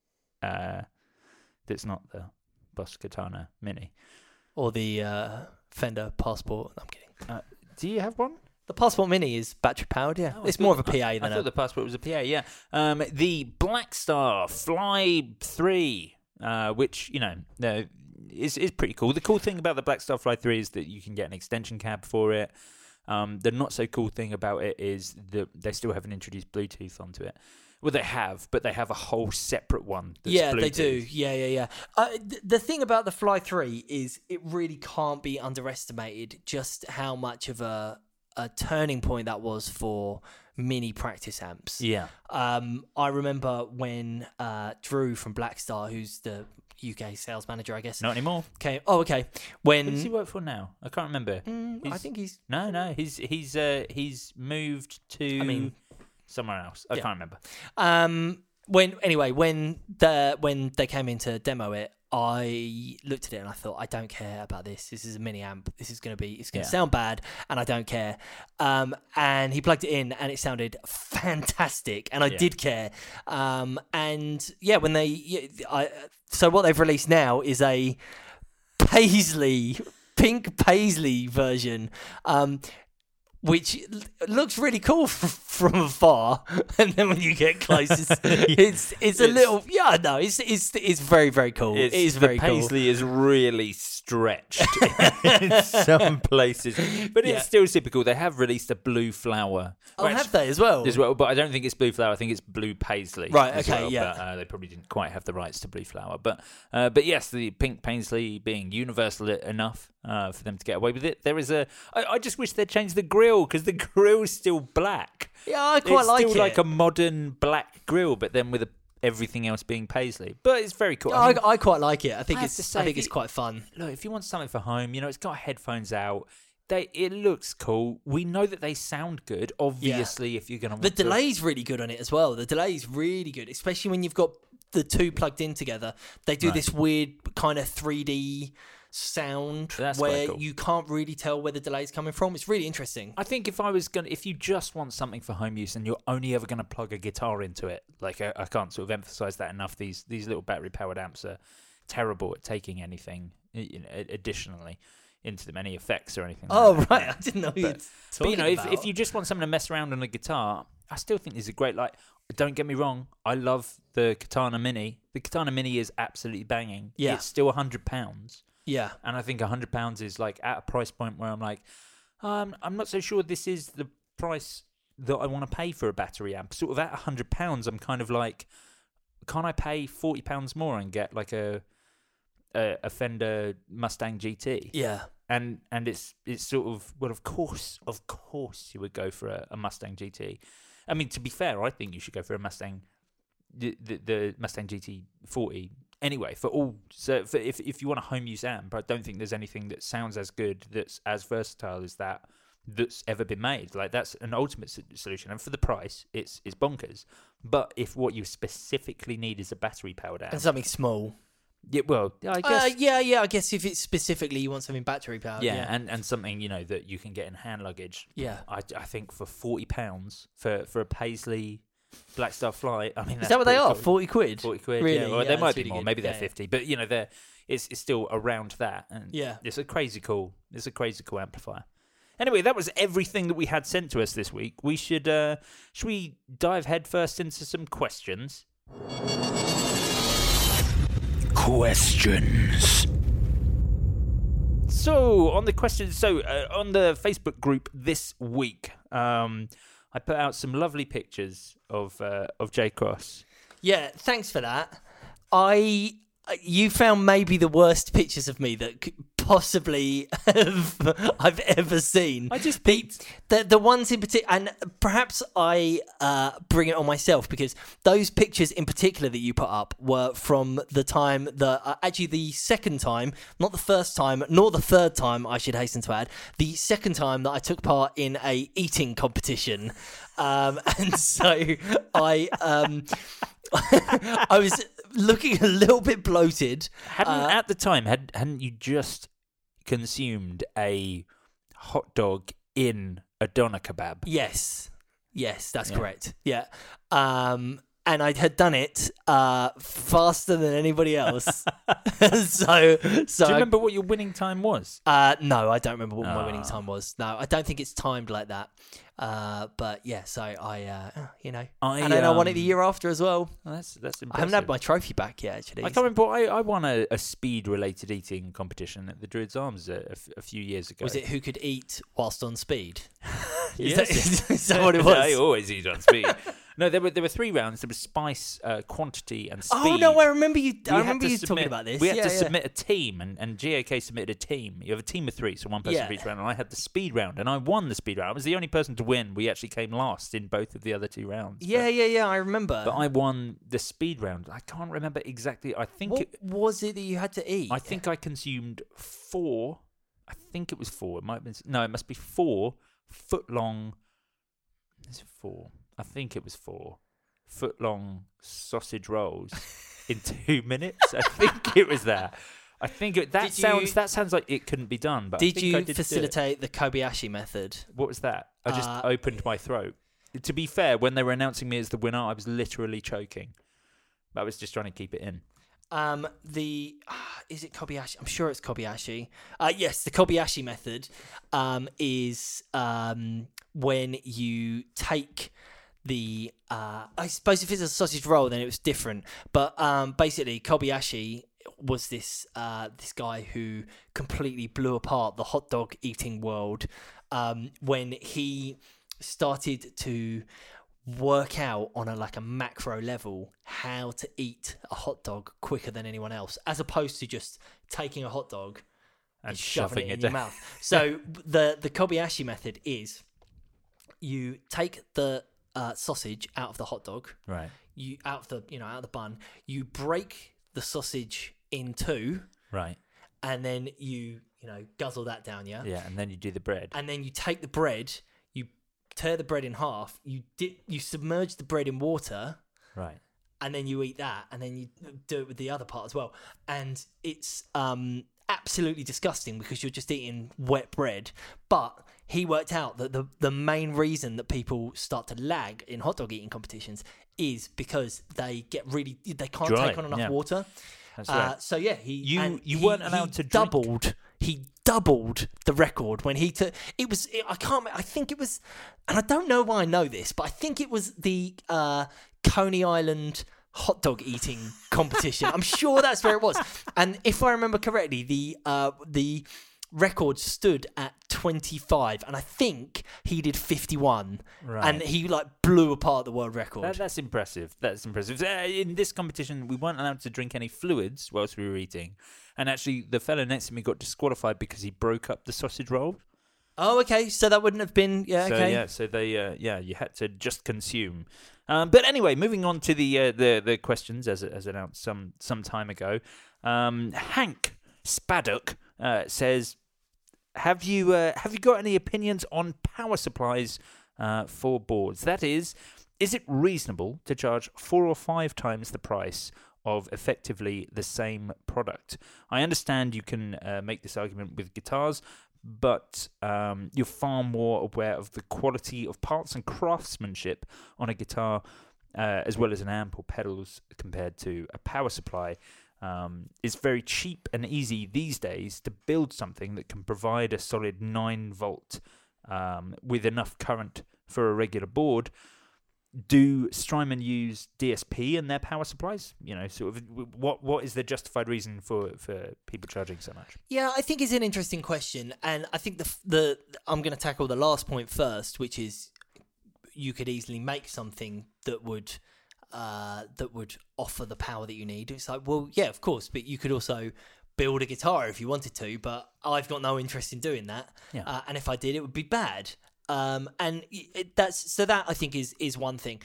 Uh, that's not the Boss Katana Mini. Or the uh, Fender Passport. I'm kidding. Uh, do you have one? The Passport Mini is battery powered, yeah. Oh, it's thought, more of a P A I, than I a... thought the Passport was a P A, yeah. Um, the Blackstar Fly three, uh, which, you know, uh, is, is pretty cool. The cool thing about the Blackstar Fly three is that you can get an extension cab for it. Um, the not so cool thing about it is that they still haven't introduced Bluetooth onto it. Well, they have, but they have a whole separate one that's Yeah, Bluetooth. they do. Yeah, yeah, yeah. Uh, th- the thing about the Fly three is it really can't be underestimated just how much of a a turning point that was for mini practice amps. Yeah. Um, I remember when uh, Drew from Blackstar, who's the U K sales manager, I guess. Not anymore. Okay. Oh, okay. When Who does he work for now? I can't remember. Mm, I think he's no, no. He's he's uh, he's moved to I mean, somewhere else. I yeah. can't remember. Um, when anyway, when the when they came in to demo it, I looked at it and I thought, I don't care about this. This is a mini amp. This is going to be, it's going to Yeah. sound bad, and I don't care. Um, and he plugged it in, and it sounded fantastic, and I Yeah. did care. Um, and yeah, when they, yeah, I, so what they've released now is a paisley, pink paisley version. Um, which looks really cool from afar, and then when you get close, it's it's, it's a It's- little yeah no it's it's it's very very cool. It's, it is the very cool. paisley is really stretched in some places, but Yeah. it's still super cool. They have released a blue flower. Oh, Well, have they as well? As well, but I don't think it's blue flower. I think it's blue paisley. Right, as okay, well, yeah. But, uh, they probably didn't quite have the rights to blue flower, but uh, but yes, the pink paisley being universal enough uh, for them to get away with it. There is a. I, I just wish they'd changed the grill because the grill's still black. Yeah, I quite it's like still it. like a modern black grill, but then with a, everything else being paisley. But it's very cool. I, mean, I quite like it. I think I have it's to say, I think if it's you- quite fun. Look, if you want something for home, you know, it's got headphones out. They, it looks cool. We know that they sound good. Obviously, if you're going to The delay's really good on it as well. The delay's really good, especially when you've got the two plugged in together. They do Right. this weird kind of three D sound That's quite where cool. you can't really tell where the delay's coming from. It's really interesting. I think if I was going to, if you just want something for home use and you're only ever going to plug a guitar into it, like I, I can't sort of emphasize that enough, these these little battery powered amps are terrible at taking anything you know, additionally into them, any effects or anything. Oh, like that. right. I didn't know you were But, but you know, talking if, about. if you just want something to mess around on a guitar, I still think these are great. Like, don't get me wrong, I love the Katana Mini. The Katana Mini is absolutely banging. Yeah. It's still one hundred pounds. Yeah. And I think one hundred pounds is like at a price point where I'm like, um, I'm not so sure this is the price that I want to pay for a battery amp. Sort of at one hundred pounds, I'm kind of like, can't I pay forty pounds more and get like a, a, a Fender Mustang G T? Yeah. And and it's it's sort of, well, of course, of course you would go for a, a Mustang G T. I mean, to be fair, I think you should go for a Mustang, the the, the Mustang G T forty. Anyway, for all, so for if if you want a home use amp, I don't think there's anything that sounds as good, that's as versatile as that, that's ever been made. Like, that's an ultimate s- solution, and for the price, it's it's bonkers. But if what you specifically need is a battery powered amp, And something small. yeah, well, I Uh, guess. yeah, yeah. I guess if it's specifically you want something battery powered. Yeah, Yeah. and, and something, you know, that you can get in hand luggage. Yeah. I, I think for forty pounds for, for a Paisley Blackstar Fly, I mean, Is that's that what they pretty are? cool. Forty quid. Forty quid. Really? Yeah, well, Yeah, they might that's be really more. good. Maybe they're Yeah, yeah. fifty, but you know, they're it's it's still around that. And Yeah. it's a crazy cool. It's a crazy cool amplifier. Anyway, that was everything that we had sent to us this week. We should uh, should we dive headfirst into some questions? Questions. So on the questions, so uh, on the Facebook group this week, um, I put out some lovely pictures of uh, of J Cross. Yeah, thanks for that. I you found maybe the worst pictures of me that c- possibly have, I've ever seen. I just the the, the ones in particular, and perhaps I uh, bring it on myself because those pictures in particular that you put up were from the time that uh, actually the second time, not the first time, nor the third time. I should hasten to add, the second time that I took part in a eating competition, um, and so I um, I was looking a little bit bloated. Hadn't uh, at the time had hadn't you just consumed a hot dog in a doner kebab? Yes, yes, that's Yeah. correct. Yeah, um, and I had done it uh, faster than anybody else. so, so Do you remember what your winning time was? Uh, no, I don't remember what my Ah. winning time was. No, I don't think it's timed like that. Uh, but yeah, so I, uh, you know, I, and then I won it the um, year after as well. Oh, that's that's impressive. I haven't had my trophy back yet, actually. I can't remember. I, I won a, a speed-related eating competition at the Druids Arms a, a f- a few years ago. Was it who could eat whilst on speed? Is, Yes. that, is that what it was? I always eat on speed. No, there were there were three rounds. There was spice, uh, quantity, and speed. Oh no, I remember you. We I had remember to you submit- talking about this. We had yeah, to yeah. submit a team, and, and G A K submitted a team. You have a team of three, so one person Yeah. for each round, and I had the speed round, and I won the speed round. I was the only person to win. We actually came last in both of the other two rounds. Yeah, but, yeah, yeah. I remember. But I won the speed round. I can't remember exactly. I think what it, was it that you had to eat? I think I consumed four. I think it was four. It might have been no. It must be four foot long. Is it four? I think it was four foot long sausage rolls in two minutes. I think it was that. I think it, that Did you- sounds that sounds like it couldn't be done. But I Did think you I did do it. facilitate the Kobayashi method? What was that? I just Uh, opened my throat. To be fair, when they were announcing me as the winner, I was literally choking. But I was just trying to keep it in. Um, the ah, is it Kobayashi? I'm sure it's Kobayashi. Uh, yes, the Kobayashi method um, is um, when you take the. Uh, I suppose if it's a sausage roll, then it was different. But um, basically, Kobayashi was this uh, this guy who completely blew apart the hot dog eating world um, when he started to work out on a like a macro level how to eat a hot dog quicker than anyone else, as opposed to just taking a hot dog and, And shoving, shoving it in it your down. mouth. So the the Kobayashi method is you take the uh, sausage out of the hot dog, Right. you out of the you know out of the bun, you break the sausage in two, Right. and then you you know guzzle that down, yeah, Yeah, and then you do the bread. and then you take the bread, you tear the bread in half, you dip, you submerge the bread in water, Right. and then you eat that, and then you do it with the other part as well, and it's um absolutely disgusting because you're just eating wet bread. But he worked out that the the main reason that people start to lag in hot dog eating competitions is because they get really they can't Dry, take on enough yeah. water. That's Uh, right. so yeah, he You- and you he- weren't allowed he to drink. doubled. He doubled the record when he took. It was I can't. I think it was, and I don't know why I know this, but I think it was the uh, Coney Island hot dog eating competition. I'm sure that's where it was. And if I remember correctly, the uh, the record stood at twenty-five, and I think he did fifty-one, Right. and he like blew apart the world record. That, that's impressive. That's impressive. Uh, in this competition, we weren't allowed to drink any fluids whilst we were eating. And actually, the fellow next to me got disqualified because he broke up the sausage roll. Oh, okay. So that wouldn't have been yeah. So Okay. yeah, so they uh, yeah, you had to just consume. Um, but anyway, moving on to the uh, the the questions as as announced some some time ago. Um, Hank Spaddock uh, says, "Have you uh, have you got any opinions on power supplies uh, for boards? That is, is it reasonable to charge four or five times the price of effectively the same product? I understand you can uh, make this argument with guitars, but um, you're far more aware of the quality of parts and craftsmanship on a guitar, uh, as well as an amp or pedals, compared to a power supply. Um, it's very cheap and easy these days to build something that can provide a solid nine volt um, with enough current for a regular board. Do Strymon use D S P in their power supplies? You know, sort of, what what is the justified reason for, for people charging so much? Yeah, I think it's an interesting question, and I think the the I'm going to tackle the last point first, which is you could easily make something that would uh, that would offer the power that you need. It's like, well, yeah, of course, but you could also build a guitar if you wanted to, but I've got no interest in doing that. Yeah. Uh, and if I did, it would be bad. Um, and it, that's so that I think is is one thing.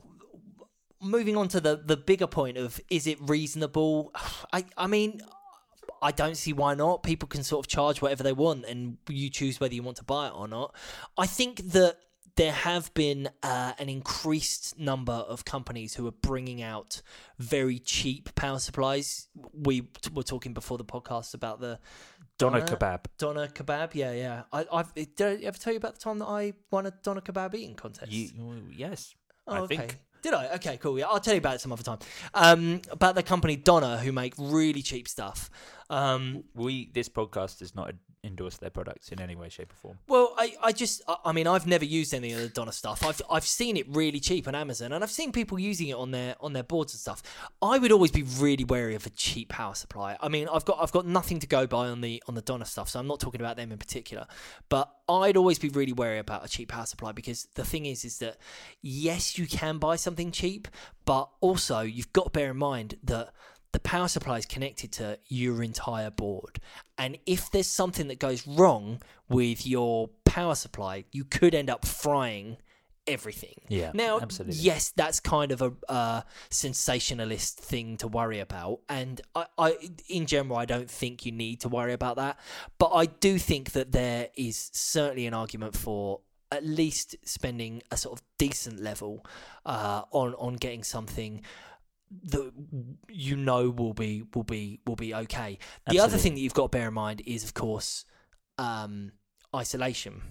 Moving on to the the bigger point of, is it reasonable? I I mean, I don't see why not. People can sort of charge whatever they want, and you choose whether you want to buy it or not. I think that there have been uh, an increased number of companies who are bringing out very cheap power supplies. We t- were talking before the podcast about the Doner kebab. Doner kebab, yeah, yeah. I, I've did I ever tell you about the time that I won a Doner kebab eating contest? You, yes, oh, I okay. think. Did I? Okay, cool. Yeah, I'll tell you about it some other time. Um, about the company Doner, who make really cheap stuff. Um, we this podcast does not endorse their products in any way, shape, or form. Well, I, I just, I, I mean, I've never used any of the Doner stuff. I've, I've seen it really cheap on Amazon, and I've seen people using it on their, on their boards and stuff. I would always be really wary of a cheap power supply. I mean, I've got, I've got nothing to go by on the, on the Doner stuff, so I'm not talking about them in particular. But I'd always be really wary about a cheap power supply, because the thing is, is that yes, you can buy something cheap, but also you've got to bear in mind that the power supply is connected to your entire board. And if there's something that goes wrong with your power supply, you could end up frying everything. Yeah, now, absolutely. Yes, that's kind of a uh, sensationalist thing to worry about. And I, I, in general, I don't think you need to worry about that. But I do think that there is certainly an argument for at least spending a sort of decent level uh, on on getting something that you know will be will be will be okay. The Absolutely. other thing that you've got to bear in mind is, of course, um, isolation.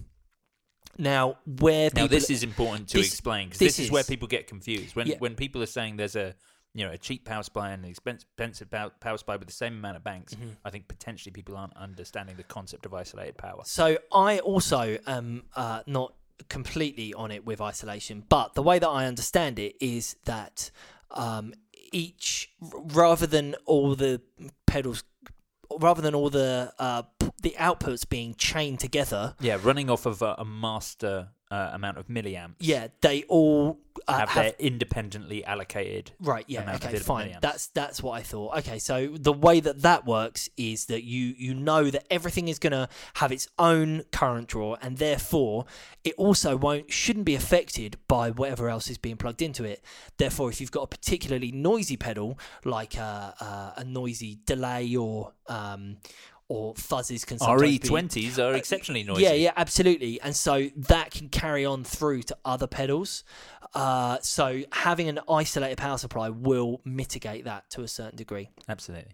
Now, where people, now this is important to this, explain, because this this is, is where people get confused when yeah. when people are saying there's a you know a cheap power supply and an expensive power, power supply with the same amount of banks. Mm-hmm. I think potentially people aren't understanding the concept of isolated power. So I also am uh, not completely on it with isolation, but the way that I understand it is that um, each, rather than all the pedals, rather than all the uh, the outputs being chained together, yeah, running off of a, a master uh, amount of milliamps. Yeah, they all uh, have, have their independently allocated. Right. Yeah. amount Okay. of Fine. milliamps. That's that's what I thought. Okay. So the way that that works is that you you know that everything is going to have its own current draw, and therefore it also won't shouldn't be affected by whatever else is being plugged into it. Therefore, if you've got a particularly noisy pedal, like a a, a noisy delay or um. or fuzzes can sometimes R E twenties be, are uh, exceptionally noisy. Yeah, yeah, absolutely. And so that can carry on through to other pedals. Uh, so having an isolated power supply will mitigate that to a certain degree. Absolutely.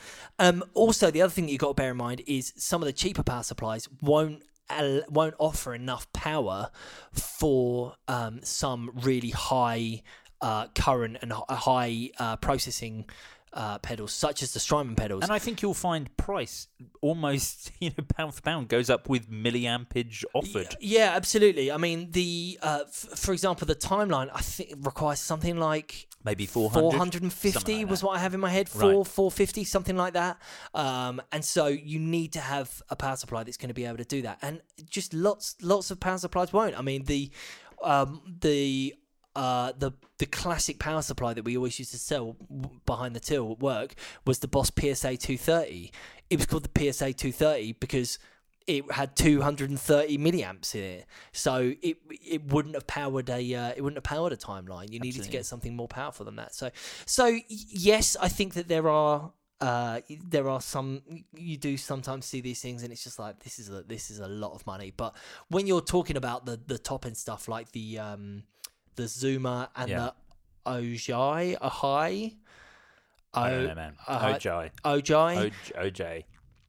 Um, also, the other thing that you've got to bear in mind is some of the cheaper power supplies won't uh, won't offer enough power for um, some really high uh, current and high uh, processing Uh, pedals, such as the Strymon pedals. And I think you'll find price almost, you know, pound for pound goes up with milliampage offered. Yeah, absolutely. I mean, the uh, f- for example, the Timeline, I think requires something like maybe four hundred, four hundred fifty like was that. what I have in my head. Four, Right. four fifty, something like that. Um, and so you need to have a power supply that's going to be able to do that. And just lots, lots of power supplies won't. I mean, the um, the Uh, the the classic power supply that we always used to sell behind the till at work was the Boss P S A two thirty. It was called the P S A two thirty because it had two hundred thirty milliamps in it, so it it wouldn't have powered a uh, it wouldn't have powered a Timeline. You needed Absolutely. to get something more powerful than that. So so yes, I think that there are. Uh, there are some you do sometimes see these things, and it's just like this is a this is a lot of money. But when you're talking about the the top end stuff like the um. the Zuma and Yeah. the Ojai, Ahai, I don't know, man. Ojai. Ojai, Oj- O J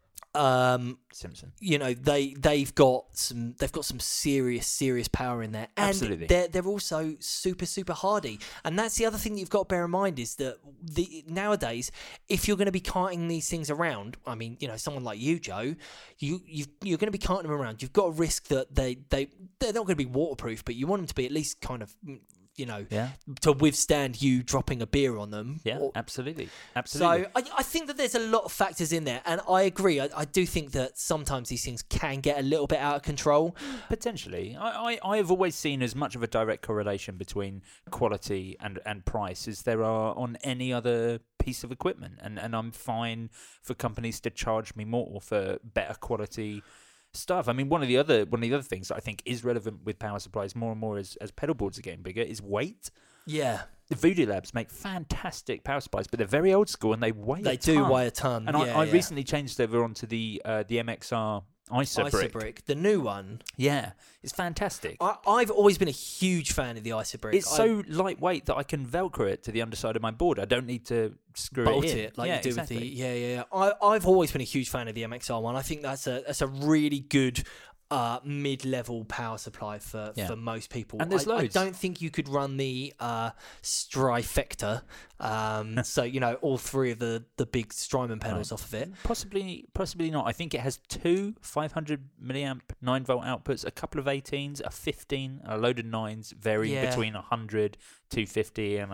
um, Simpson. you know they they've got some they've got some serious serious power in there, and Absolutely. they're they're also super super hardy. And that's the other thing that you've got to bear in mind is that the nowadays, if you're going to be carting these things around, I mean, you know, someone like you, Joe, you you you're going to be carting them around. You've got to risk that they they they're not going to be waterproof, but you want them to be at least kind of, you know, Yeah. to withstand you dropping a beer on them. Yeah, Or- absolutely. Absolutely. So I, I think that there's a lot of factors in there, and I agree. I, I do think that sometimes these things can get a little bit out of control. Potentially. I, I, I have always seen as much of a direct correlation between quality and, and price as there are on any other piece of equipment, and, and I'm fine for companies to charge me more for better quality stuff. I mean, one of the other one of the other things that I think is relevant with power supplies more and more as, as pedal boards are getting bigger is weight. Yeah. The Voodoo Labs make fantastic power supplies, but they're very old school and they weigh they a ton. do weigh a ton. And yeah, I, I yeah. recently changed over onto the uh, the M X R Isobrick. Isobrick, the new one. Yeah, it's fantastic. I, I've always been a huge fan of the Isobrick. It's so I, lightweight that I can Velcro it to the underside of my board. I don't need to screw bolt it in. it like yeah, you do exactly. with the yeah yeah. yeah. I, I've always been a huge fan of the M X R one. I think that's a that's a really good uh, mid-level power supply for, Yeah. for most people. And there's I, I loads. don't think you could run the uh, Strifecta. Um, so you know all three of the, the big Strymon pedals Right. off of it. Possibly, possibly not. I think it has two five hundred milliamp nine volt outputs, a couple of eighteens, a fifteen, a load of nines, varying Yeah. between one hundred, two fifty, and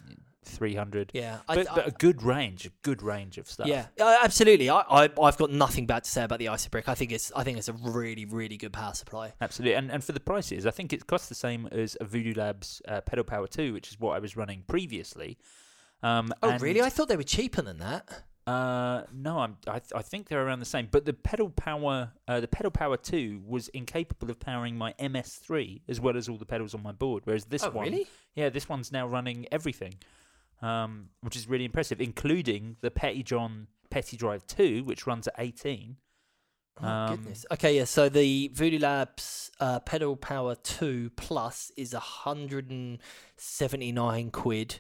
three hundred. Yeah, but, I, but a good range, a good range of stuff. Yeah, uh, absolutely. I, I I've got nothing bad to say about the Isobrick. I think it's I think it's a really really good power supply. Absolutely, and and for the prices, I think it costs the same as a Voodoo Labs uh, Pedal Power two, which is what I was running previously. Um, Oh and, really? I thought they were cheaper than that. Uh, no, I'm, I th- I think they're around the same. But the Pedal Power, uh, the Pedal Power two was incapable of powering my M S three as well as all the pedals on my board. Whereas this Oh, one, really? yeah, this one's now running everything, um, which is really impressive, including the Petty John Petty Drive two, which runs at eighteen. Oh, Um, goodness. Okay, yeah. So the Voodoo Labs uh, Pedal Power two Plus is one hundred seventy-nine quid.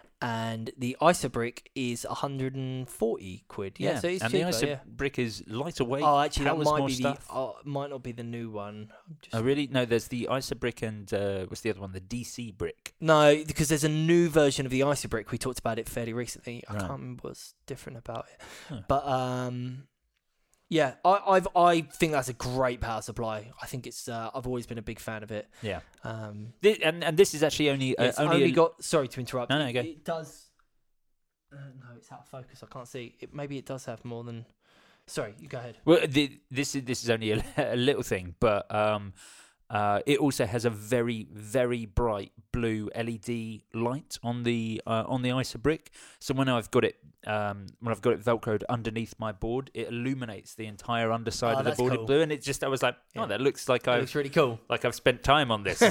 And the Isobrick is one hundred forty quid. Yeah, Yeah, so it's and cheaper. the yeah. Isobrick is lighter weight. Oh, actually, that powers might more be the stuff. oh, might not be the new one. I'm just- Oh, really? No, there's the Isobrick and uh, what's the other one? The D C Brick. No, because there's a new version of the Isobrick. We talked about it fairly recently. I Right. can't remember what's different about it. Huh. But um, yeah, I I've, I think that's a great power supply. I think it's. Uh, I've always been a big fan of it. Yeah. Um, Thi- and and this is actually only uh, it's only, only a- got. Sorry to interrupt. No, no, it, go. it does. Uh, no, it's out of focus. I can't see. It maybe it does have more than. Sorry, you go ahead. Well, the, this is this is only a, a little thing, but um, uh, it also has a very very bright blue L E D light on the uh, on the Isobrick. So when I've got it um, when I've got it velcroed underneath my board, it illuminates the entire underside Oh, of the that's board cool. in blue, and it just I was like, oh, Yeah. that looks like It I've looks really cool. like I've spent time on this.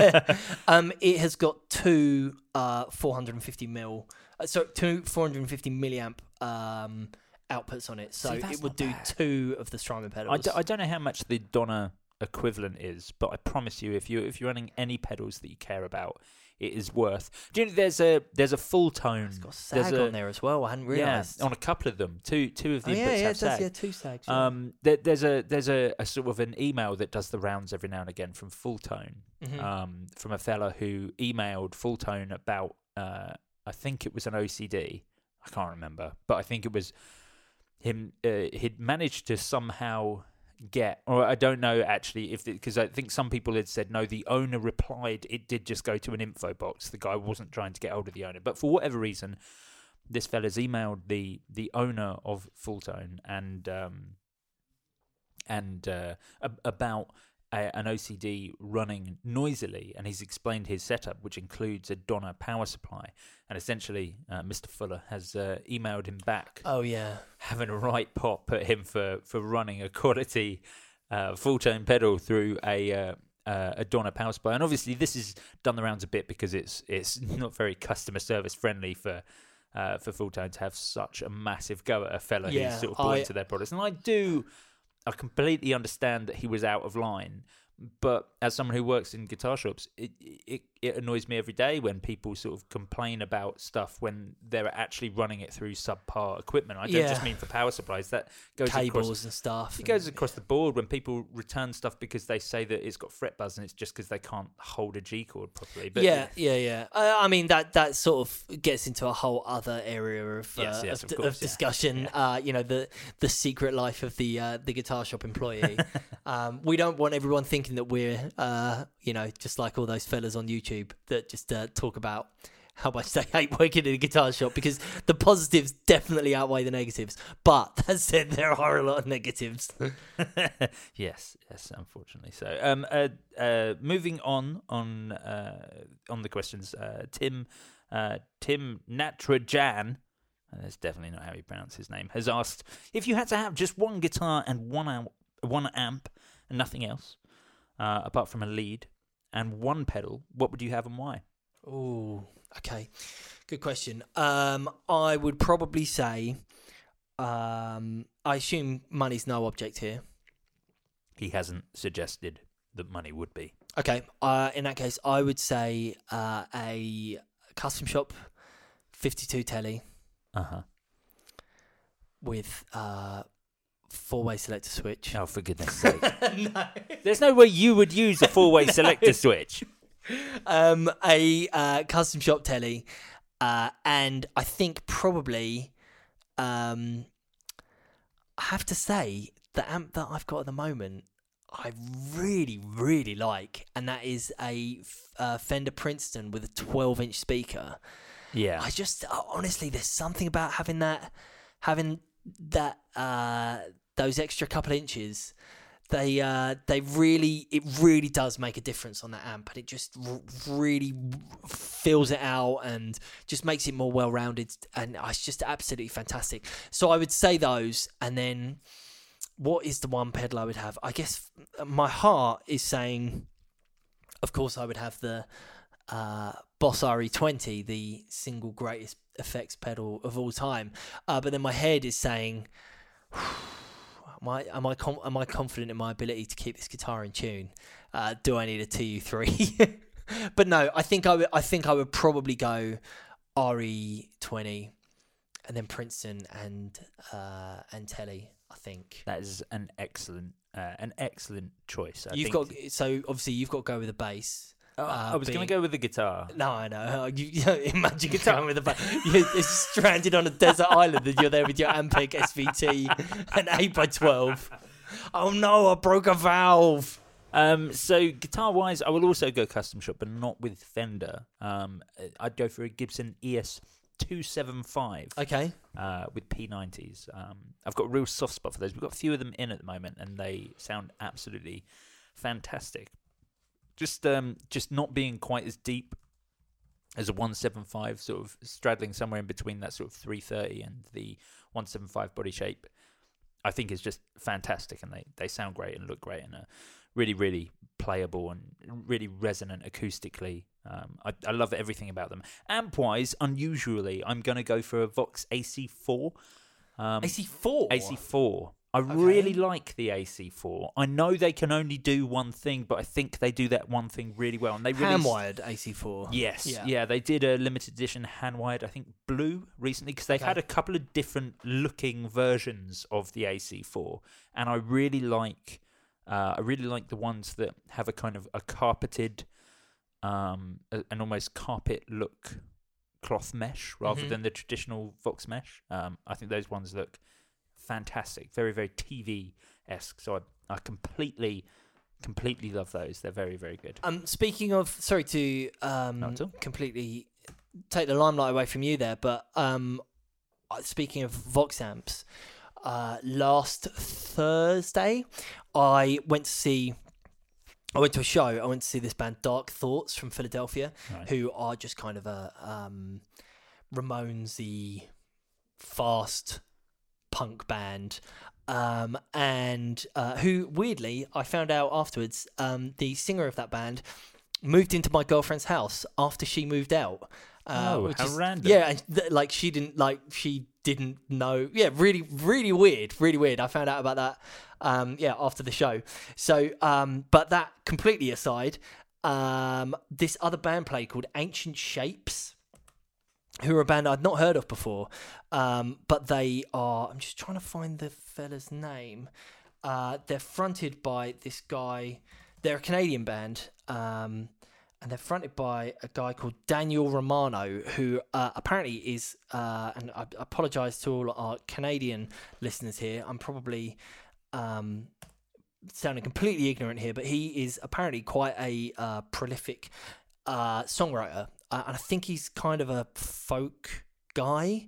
um, it has got two uh, four hundred fifty mil, uh, sorry, two four hundred fifty milliamp um, outputs on it. So See, that's it would not do bad. two of the Strymon I, pedals. d- I don't know how much the Donna equivalent is, but I promise you, if you if you're running any pedals that you care about, it is worth. Do you know there's a there's a full tone. It's got there's sag a, on there as well. I hadn't Yeah, realised. on a couple of them. Two two of the oh, inputs yeah, yeah, have it does. sag. Yeah, two sags. Yeah. Um, there, there's a there's a, a sort of an email that does the rounds every now and again from Full Tone, Mhm. um, from a fella who emailed Full Tone about uh, I think it was an O C D. I can't remember, but I think it was him. Uh, he'd managed to somehow get, or I don't know actually if because I think some people had said no. The owner replied it did just go to an info box. The guy wasn't trying to get hold of the owner, but for whatever reason, this fella's emailed the the owner of Full Tone and um, and uh, ab- about a, an O C D running noisily, and he's explained his setup, which includes a Donna power supply. And essentially, uh, Mister Fuller has uh, emailed him back, oh yeah. having a right pop at him for, for running a quality uh, full tone pedal through a uh, uh, a Donna power supply. And obviously, this is done the rounds a bit because it's it's not very customer service friendly for. Uh, for Full Tone to have such a massive go at a fella Yeah, who's sort of bought I- into their products, and I do, I completely understand that he was out of line. But as someone who works in guitar shops, it, it it annoys me every day when people sort of complain about stuff when they're actually running it through subpar equipment. I don't Yeah. just mean for power supplies. That goes Cables across, and stuff. it goes across the board when people return stuff because they say that it's got fret buzz and it's just because they can't hold a G chord properly. But yeah, yeah, yeah. Uh, I mean that that sort of gets into a whole other area of uh, Yes, yes, of, of of course, yeah. discussion. Uh, you know, the the secret life of the uh, the guitar shop employee. um, we don't want everyone thinking that we're uh, you know just like all those fellas on YouTube that just uh, talk about how much they hate working in a guitar shop, because the positives definitely outweigh the negatives. But that said, there are a lot of negatives. yes, yes, unfortunately. So, um, uh, uh, moving on on uh, on the questions, uh, Tim, uh, Tim Natrajan, and that's definitely not how you pronounce his name, has asked, if you had to have just one guitar and one amp, one amp and nothing else, uh, apart from a lead, and one pedal, what would you have and why? Oh, okay. Good question. Um, I would probably say, um, I assume money's no object here. He hasn't suggested that money would be. Okay. Uh, in that case, I would say uh, a Custom Shop fifty-two telly. Uh-huh. With uh, four-way selector switch. Oh, for goodness sake. No. There's no way you would use a four-way no. selector switch. Um, a uh, Custom Shop telly. Uh, and I think probably, um, I have to say, the amp that I've got at the moment, I really, really like. And that is a uh, Fender Princeton with a twelve-inch speaker. Yeah. I just, honestly, there's something about having that, having that, uh, those extra couple inches. They, uh, they really, it really does make a difference on that amp, and it just r- really fills it out and just makes it more well-rounded, and it's just absolutely fantastic. So I would say those, and then what is the one pedal I would have? I guess my heart is saying, of course, I would have the uh, Boss R E twenty, the single greatest effects pedal of all time. Uh, but then my head is saying, am I am I com- am I confident in my ability to keep this guitar in tune? Uh, do I need a T U three? But no, I think I would. I think I would probably go R E twenty, and then Princeton and uh, and Telly. I think that is an excellent uh, an excellent choice. I you've think. got so obviously you've got to go with the bass. Uh, uh, I was being... going to go with the guitar. No, I know. You, you know, imagine guitar with the bass. You're stranded on a desert island, and you're there with your Ampeg S V T and eight by twelve. Oh no! I broke a valve. Um, so guitar-wise, I will also go Custom Shop, but not with Fender. Um, I'd go for a Gibson E S two seventy-five. Okay. Uh, with P nineties. Um, I've got a real soft spot for those. We've got a few of them in at the moment, and they sound absolutely fantastic. Just, um, just not being quite as deep as a one seventy-five, sort of straddling somewhere in between that sort of three thirty and the one seventy-five body shape, I think is just fantastic, and they, they sound great and look great and are really, really playable and really resonant acoustically. Um, I, I love everything about them. Amp-wise, unusually, I'm going to go for a Vox A C four. Um, A C four? A C four. I okay. really like the A C four. I know they can only do one thing, but I think they do that one thing really well. And they released... hand-wired A C four. Yes, yeah. yeah. They did a limited edition hand-wired, I think, blue recently, because they've okay. had a couple of different looking versions of the A C four, and I really like, uh, I really like the ones that have a kind of a carpeted, um, a, an almost carpet look cloth mesh rather mm-hmm. than the traditional Vox mesh. Um, I think those ones look fantastic, very, very T V-esque. So I, I completely, completely love those. They're very, very good. Um, speaking of, sorry to um completely take the limelight away from you there, but um, speaking of Vox amps, uh, last Thursday I went to see. I went to a show. I went to see this band Dark Thoughts from Philadelphia, right. who are just kind of a um, Ramones-y, fast punk band, um, and uh, who, weirdly, I found out afterwards, um, the singer of that band moved into my girlfriend's house after she moved out. Uh, oh, which how is, random! Yeah, and th- like she didn't like she didn't know. Yeah, really, really weird, really weird. I found out about that. Um, yeah, after the show. So, um, but that completely aside, um, this other band played called Ancient Shapes, who are a band I'd not heard of before. Um, but they are. I'm just trying to find the fella's name. Uh, they're fronted by this guy. They're a Canadian band. Um, And they're fronted by a guy called Daniel Romano, who uh, apparently is, uh, and I apologise to all our Canadian listeners here, I'm probably um, sounding completely ignorant here, but he is apparently quite a uh, prolific uh, songwriter. Uh, and I think he's kind of a folk guy.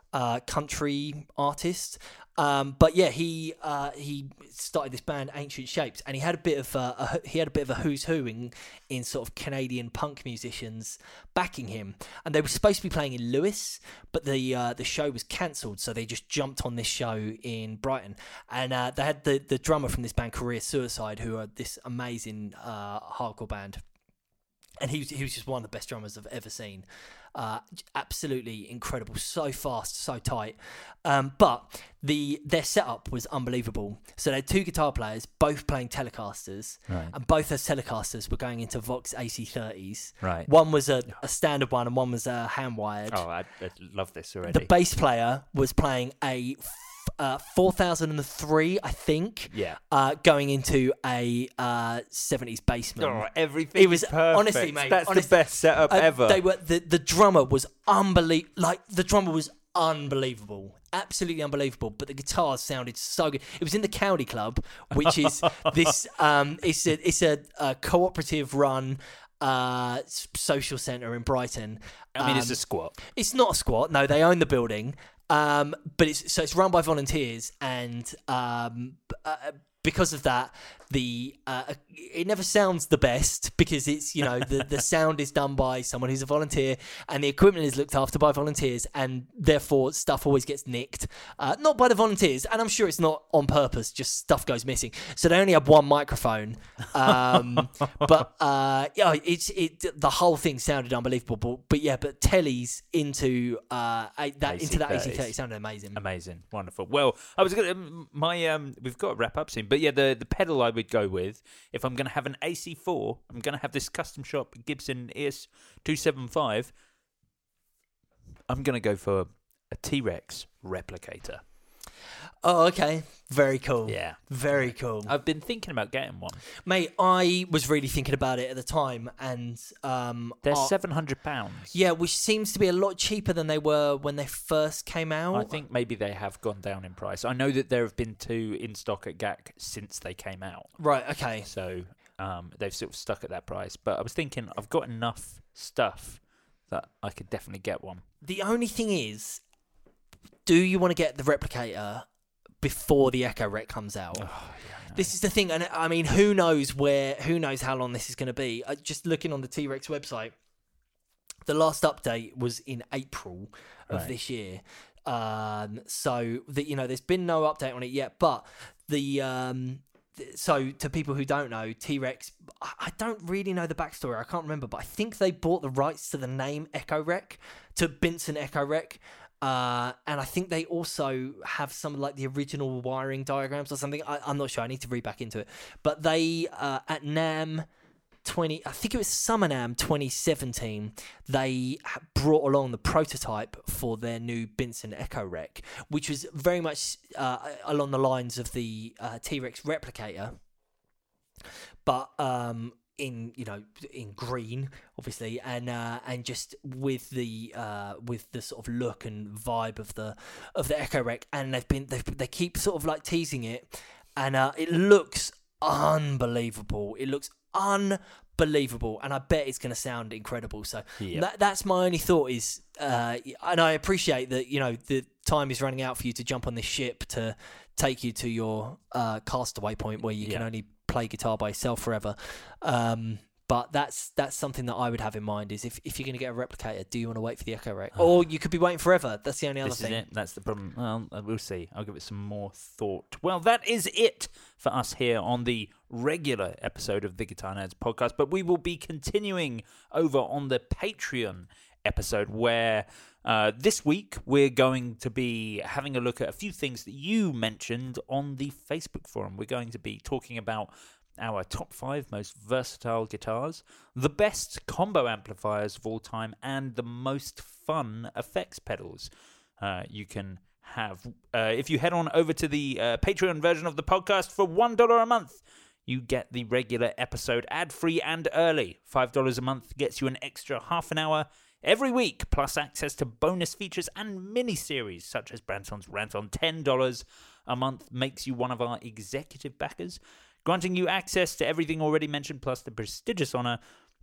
uh, country artist. Um, but yeah, he uh, he started this band Ancient Shapes, and he had a bit of uh, a, he had a bit of a who's who in in sort of Canadian punk musicians backing him, and they were supposed to be playing in Lewis, but the uh, the show was cancelled, so they just jumped on this show in Brighton, and uh, they had the the drummer from this band Career Suicide, who are this amazing uh, hardcore band. And he was, he was just one of the best drummers I've ever seen. Uh, absolutely incredible, so fast, so tight. Um, but the their setup was unbelievable. So they had two guitar players, both playing Telecasters, Right. and both those Telecasters were going into Vox A C thirties. Right. One was a, a standard one, and one was a hand-wired. Oh, I, I love this already. The bass player was playing a Uh, four thousand three, I think. Yeah. Uh, going into a uh, seventies basement. Oh, everything. It was perfect. honestly, mate. That's honestly, the best setup uh, ever. They were the, the drummer was unbelievable. Like the drummer was unbelievable, absolutely unbelievable. But the guitars sounded so good. It was in the Cowdy Club, which is this. Um, it's a it's a, a cooperative run uh, social centre in Brighton. I mean, um, it's a squat. It's not a squat. No, they own the building. Um, but it's so it's run by volunteers, and um, uh, because of that, the uh, it never sounds the best because it's you know the, the sound is done by someone who's a volunteer, and the equipment is looked after by volunteers, and therefore stuff always gets nicked, uh, not by the volunteers, and I'm sure it's not on purpose. Just stuff goes missing. So they only have one microphone, um, but uh, yeah, it's it the whole thing sounded unbelievable. But, but yeah, but tellies into uh a, that into that A C thirty sounded amazing. Amazing, wonderful. Well, I was gonna my um we've got to wrap up soon, but yeah, the the pedal I would go with if I'm gonna have an A C four, I'm gonna have this custom shop Gibson E S two seventy-five. I'm gonna go for a T-Rex replicator. Oh, okay. Very cool. Yeah. Very cool. I've been thinking about getting one. Mate, I was really thinking about it at the time, and um, They're uh, seven hundred pounds. Yeah, which seems to be a lot cheaper than they were when they first came out. I think maybe they have gone down in price. I know that there have been two in stock at G A C since they came out. Right, okay. So um, they've sort of stuck at that price. But I was thinking, I've got enough stuff that I could definitely get one. The only thing is, do you want to get the replicator before the Echo Rec comes out? Oh, yeah, this is the thing, and I mean, who knows where, who knows how long this is going to be. Uh, just looking on the T-Rex website, the last update was in April of Right. this year. Um, so that you know, there's been no update on it yet. But the um, th- so to people who don't know, T-Rex, I, I don't really know the backstory. I can't remember, but I think they bought the rights to the name Echo Rec to Binson Echo Rec. Uh, and I think they also have some like the original wiring diagrams or something. I, I'm not sure. I need to read back into it. But they uh, at NAMM twenty, I think it was Summer NAMM twenty seventeen. They brought along the prototype for their new Binson Echo Rec, which was very much uh, along the lines of the uh, T-Rex replicator, but um, in you know in green, obviously, and uh, and just with the uh, with the sort of look and vibe of the of the Echo Rec, and they've been they they keep sort of like teasing it, and uh, it looks unbelievable. It looks unbelievable, and I bet it's going to sound incredible. So Yep. that that's my only thought is, uh, and I appreciate that you know the time is running out for you to jump on this ship to take you to your uh, castaway point where you can Yeah. only play guitar by yourself forever. Um, but that's that's something that I would have in mind is if, if you're going to get a replicator, do you want to wait for the Echo Rec? Or you could be waiting forever. That's the only other This thing. is it. That's the problem. Well, uh, we'll see. I'll give it some more thought. Well, that is it for us here on the regular episode of the Guitar Nerds podcast. But we will be continuing over on the Patreon episode where uh, this week we're going to be having a look at a few things that you mentioned on the Facebook forum. We're going to be talking about our top five most versatile guitars, the best combo amplifiers of all time, and the most fun effects pedals uh, you can have. Uh, if you head on over to the uh, Patreon version of the podcast for one dollar a month, you get the regular episode ad-free and early. five dollars a month gets you an extra half an hour every week, plus access to bonus features and mini-series such as Branson's Rant On. ten dollars a month makes you one of our executive backers, granting you access to everything already mentioned, plus the prestigious honour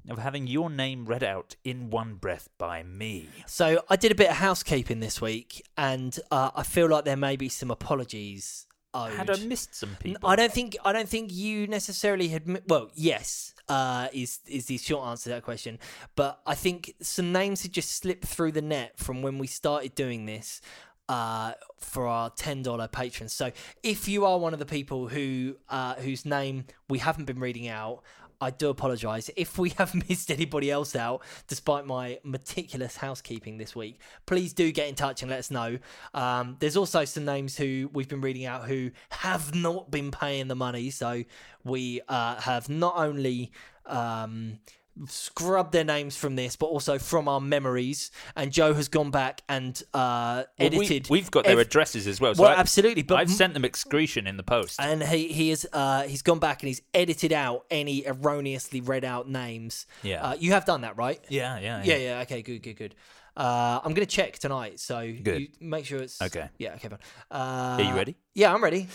of having your name read out in one breath by me. So I did a bit of housekeeping this week, and uh, I feel like there may be some apologies owed. Had I missed some people? I don't think I don't think you necessarily had. Mi- well, yes, uh, is is the short answer to that question. But I think some names had just slipped through the net from when we started doing this. Uh, for our ten dollars patrons. So if you are one of the people who uh, whose name we haven't been reading out, I do apologise. If we have missed anybody else out, despite my meticulous housekeeping this week, please do get in touch and let us know. Um, there's also some names who we've been reading out who have not been paying the money. So we uh, have not only... Um, scrub their names from this, but also from our memories. And Joe has gone back and uh, edited. Well, we, we've got their ev- addresses as well. So well, I, absolutely. But I've sent them excretion in the post, and he he is uh, he's gone back and he's edited out any erroneously read out names. Yeah, uh, you have done that, right? Yeah, yeah, yeah, yeah. yeah. Okay, good, good, good. Uh, I'm gonna check tonight, so good. You make sure it's okay. Yeah, okay, fine. Uh, Are you ready? Yeah, I'm ready.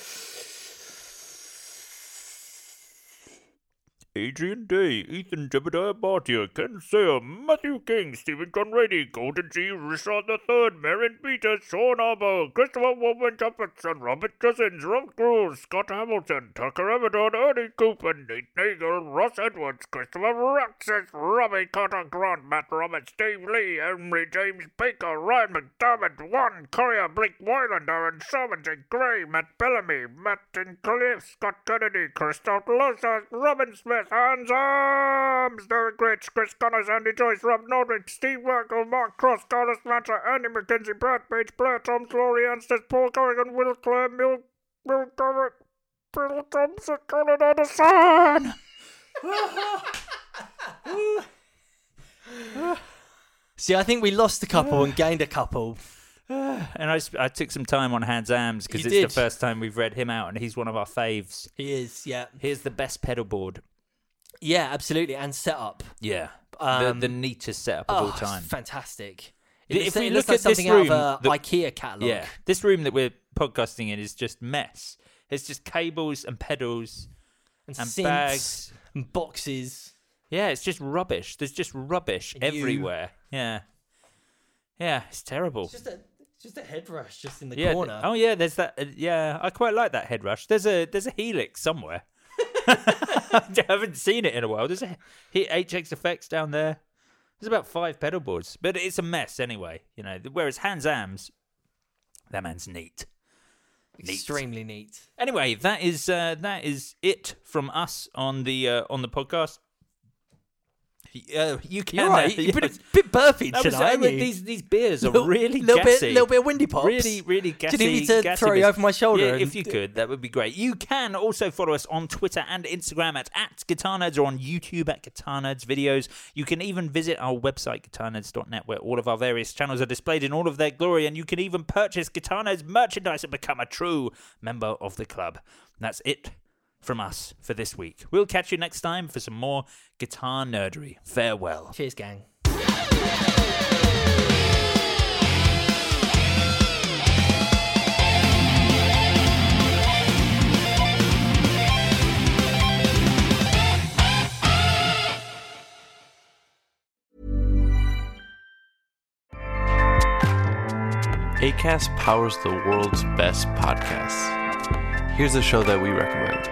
Adrian Day, Ethan Jebediah Bartia, Ken Sayer, Matthew King, Stephen Conrady, Golden G, Richard the Third, Marion Peters, Sean Arbor, Christopher Wolfman Jefferson, Robert Cousins, Rob Cruz, Scott Hamilton, Tucker Avedon, Ernie Cooper, Nate Nagel, Ross Edwards, Christopher Roxas, Robbie Carter Grant, Matt Roberts, Steve Lee, Henry James Baker, Ryan McDermott, Juan Courier, Blake Wyland, Aaron Sherman, Jake Gray, Matt Bellamy, Martin Cliff, Scott Kennedy, Christoph Losa, Robin Smith, Hans Arms, Derek Rich, Chris Connors, Andy Joyce, Rob Nordwick, Steve Werkel, Mark Cross, Carlos Matter, Andy McKenzie, Brad Page, Blair, Tom Slory, Ansted, Paul Corrigan, Will Clare, Mill, Bill Garrett, Bill Thompson, Colin Anderson. See, I think we lost a couple and gained a couple. And I, I took some time on Hans Ams because it's did. the first time we've read him out, and he's one of our faves. He is, yeah. Here's the best pedal board. Yeah, absolutely, and setup. Yeah, Um, the, the neatest setup of oh, all time. It's fantastic. If It, looks, we it look looks like at this something room, out of a the- IKEA catalogue. Yeah, this room that we're podcasting in is just mess. It's just cables and pedals and, and synths bags and boxes. Yeah, it's just rubbish. There's just rubbish And you. everywhere. Yeah, yeah, it's terrible. It's just a, it's just a head rush just in the yeah. corner. Oh yeah, there's that. Uh, yeah, I quite like that head rush. There's a there's a Helix somewhere. I haven't seen it in a while. There's a H X Effects down there. There's about five pedal boards, but it's a mess anyway. You know, whereas Hans Ams, that man's neat. Neat. Extremely neat. Anyway, that is uh, that is it from us on the uh, on the podcast. Uh, you can. You're right. Uh, You've been a bit burpy That was- tonight, haven't you? These these beers are Little- really little gassy. bit, little bit of windy pops. Really, really gassy. Do you need me to gassy throw you beers. over my shoulder? Yeah, and if you do- could, that would be great. You can also follow us on Twitter and Instagram at, at Guitar Nerds or on YouTube at Guitar Nerds Videos. You can even visit our website, guitar nerds dot net, where all of our various channels are displayed in all of their glory, and you can even purchase Guitar Nerds merchandise and become a true member of the club. That's it from us for this week. We'll catch you next time for some more guitar nerdery. Farewell. Cheers, gang. Acast powers the world's best podcasts. Here's a show that we recommend.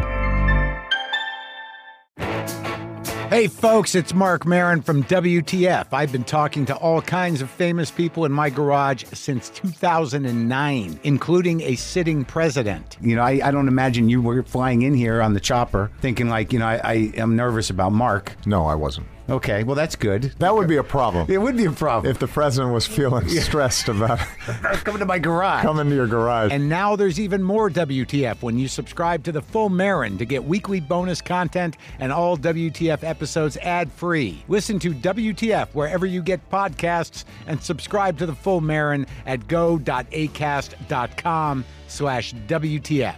Hey folks, it's Mark Maron from W T F. I've been talking to all kinds of famous people in my garage since two thousand nine, including a sitting president. You know, I, I don't imagine you were flying in here on the chopper thinking like, you know, I, I am nervous about Mark. No, I wasn't. Okay, well, that's good. That would be a problem. It would be a problem. If the president was feeling stressed about coming to my garage. Coming to your garage. And now there's even more W T F when you subscribe to the full Marin to get weekly bonus content and all W T F episodes ad-free. Listen to W T F wherever you get podcasts and subscribe to the full Marin at go.acast.com slash WTF.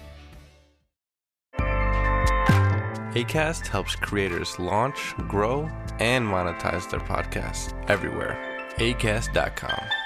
Acast helps creators launch, grow, and monetize their podcasts everywhere. acast dot com.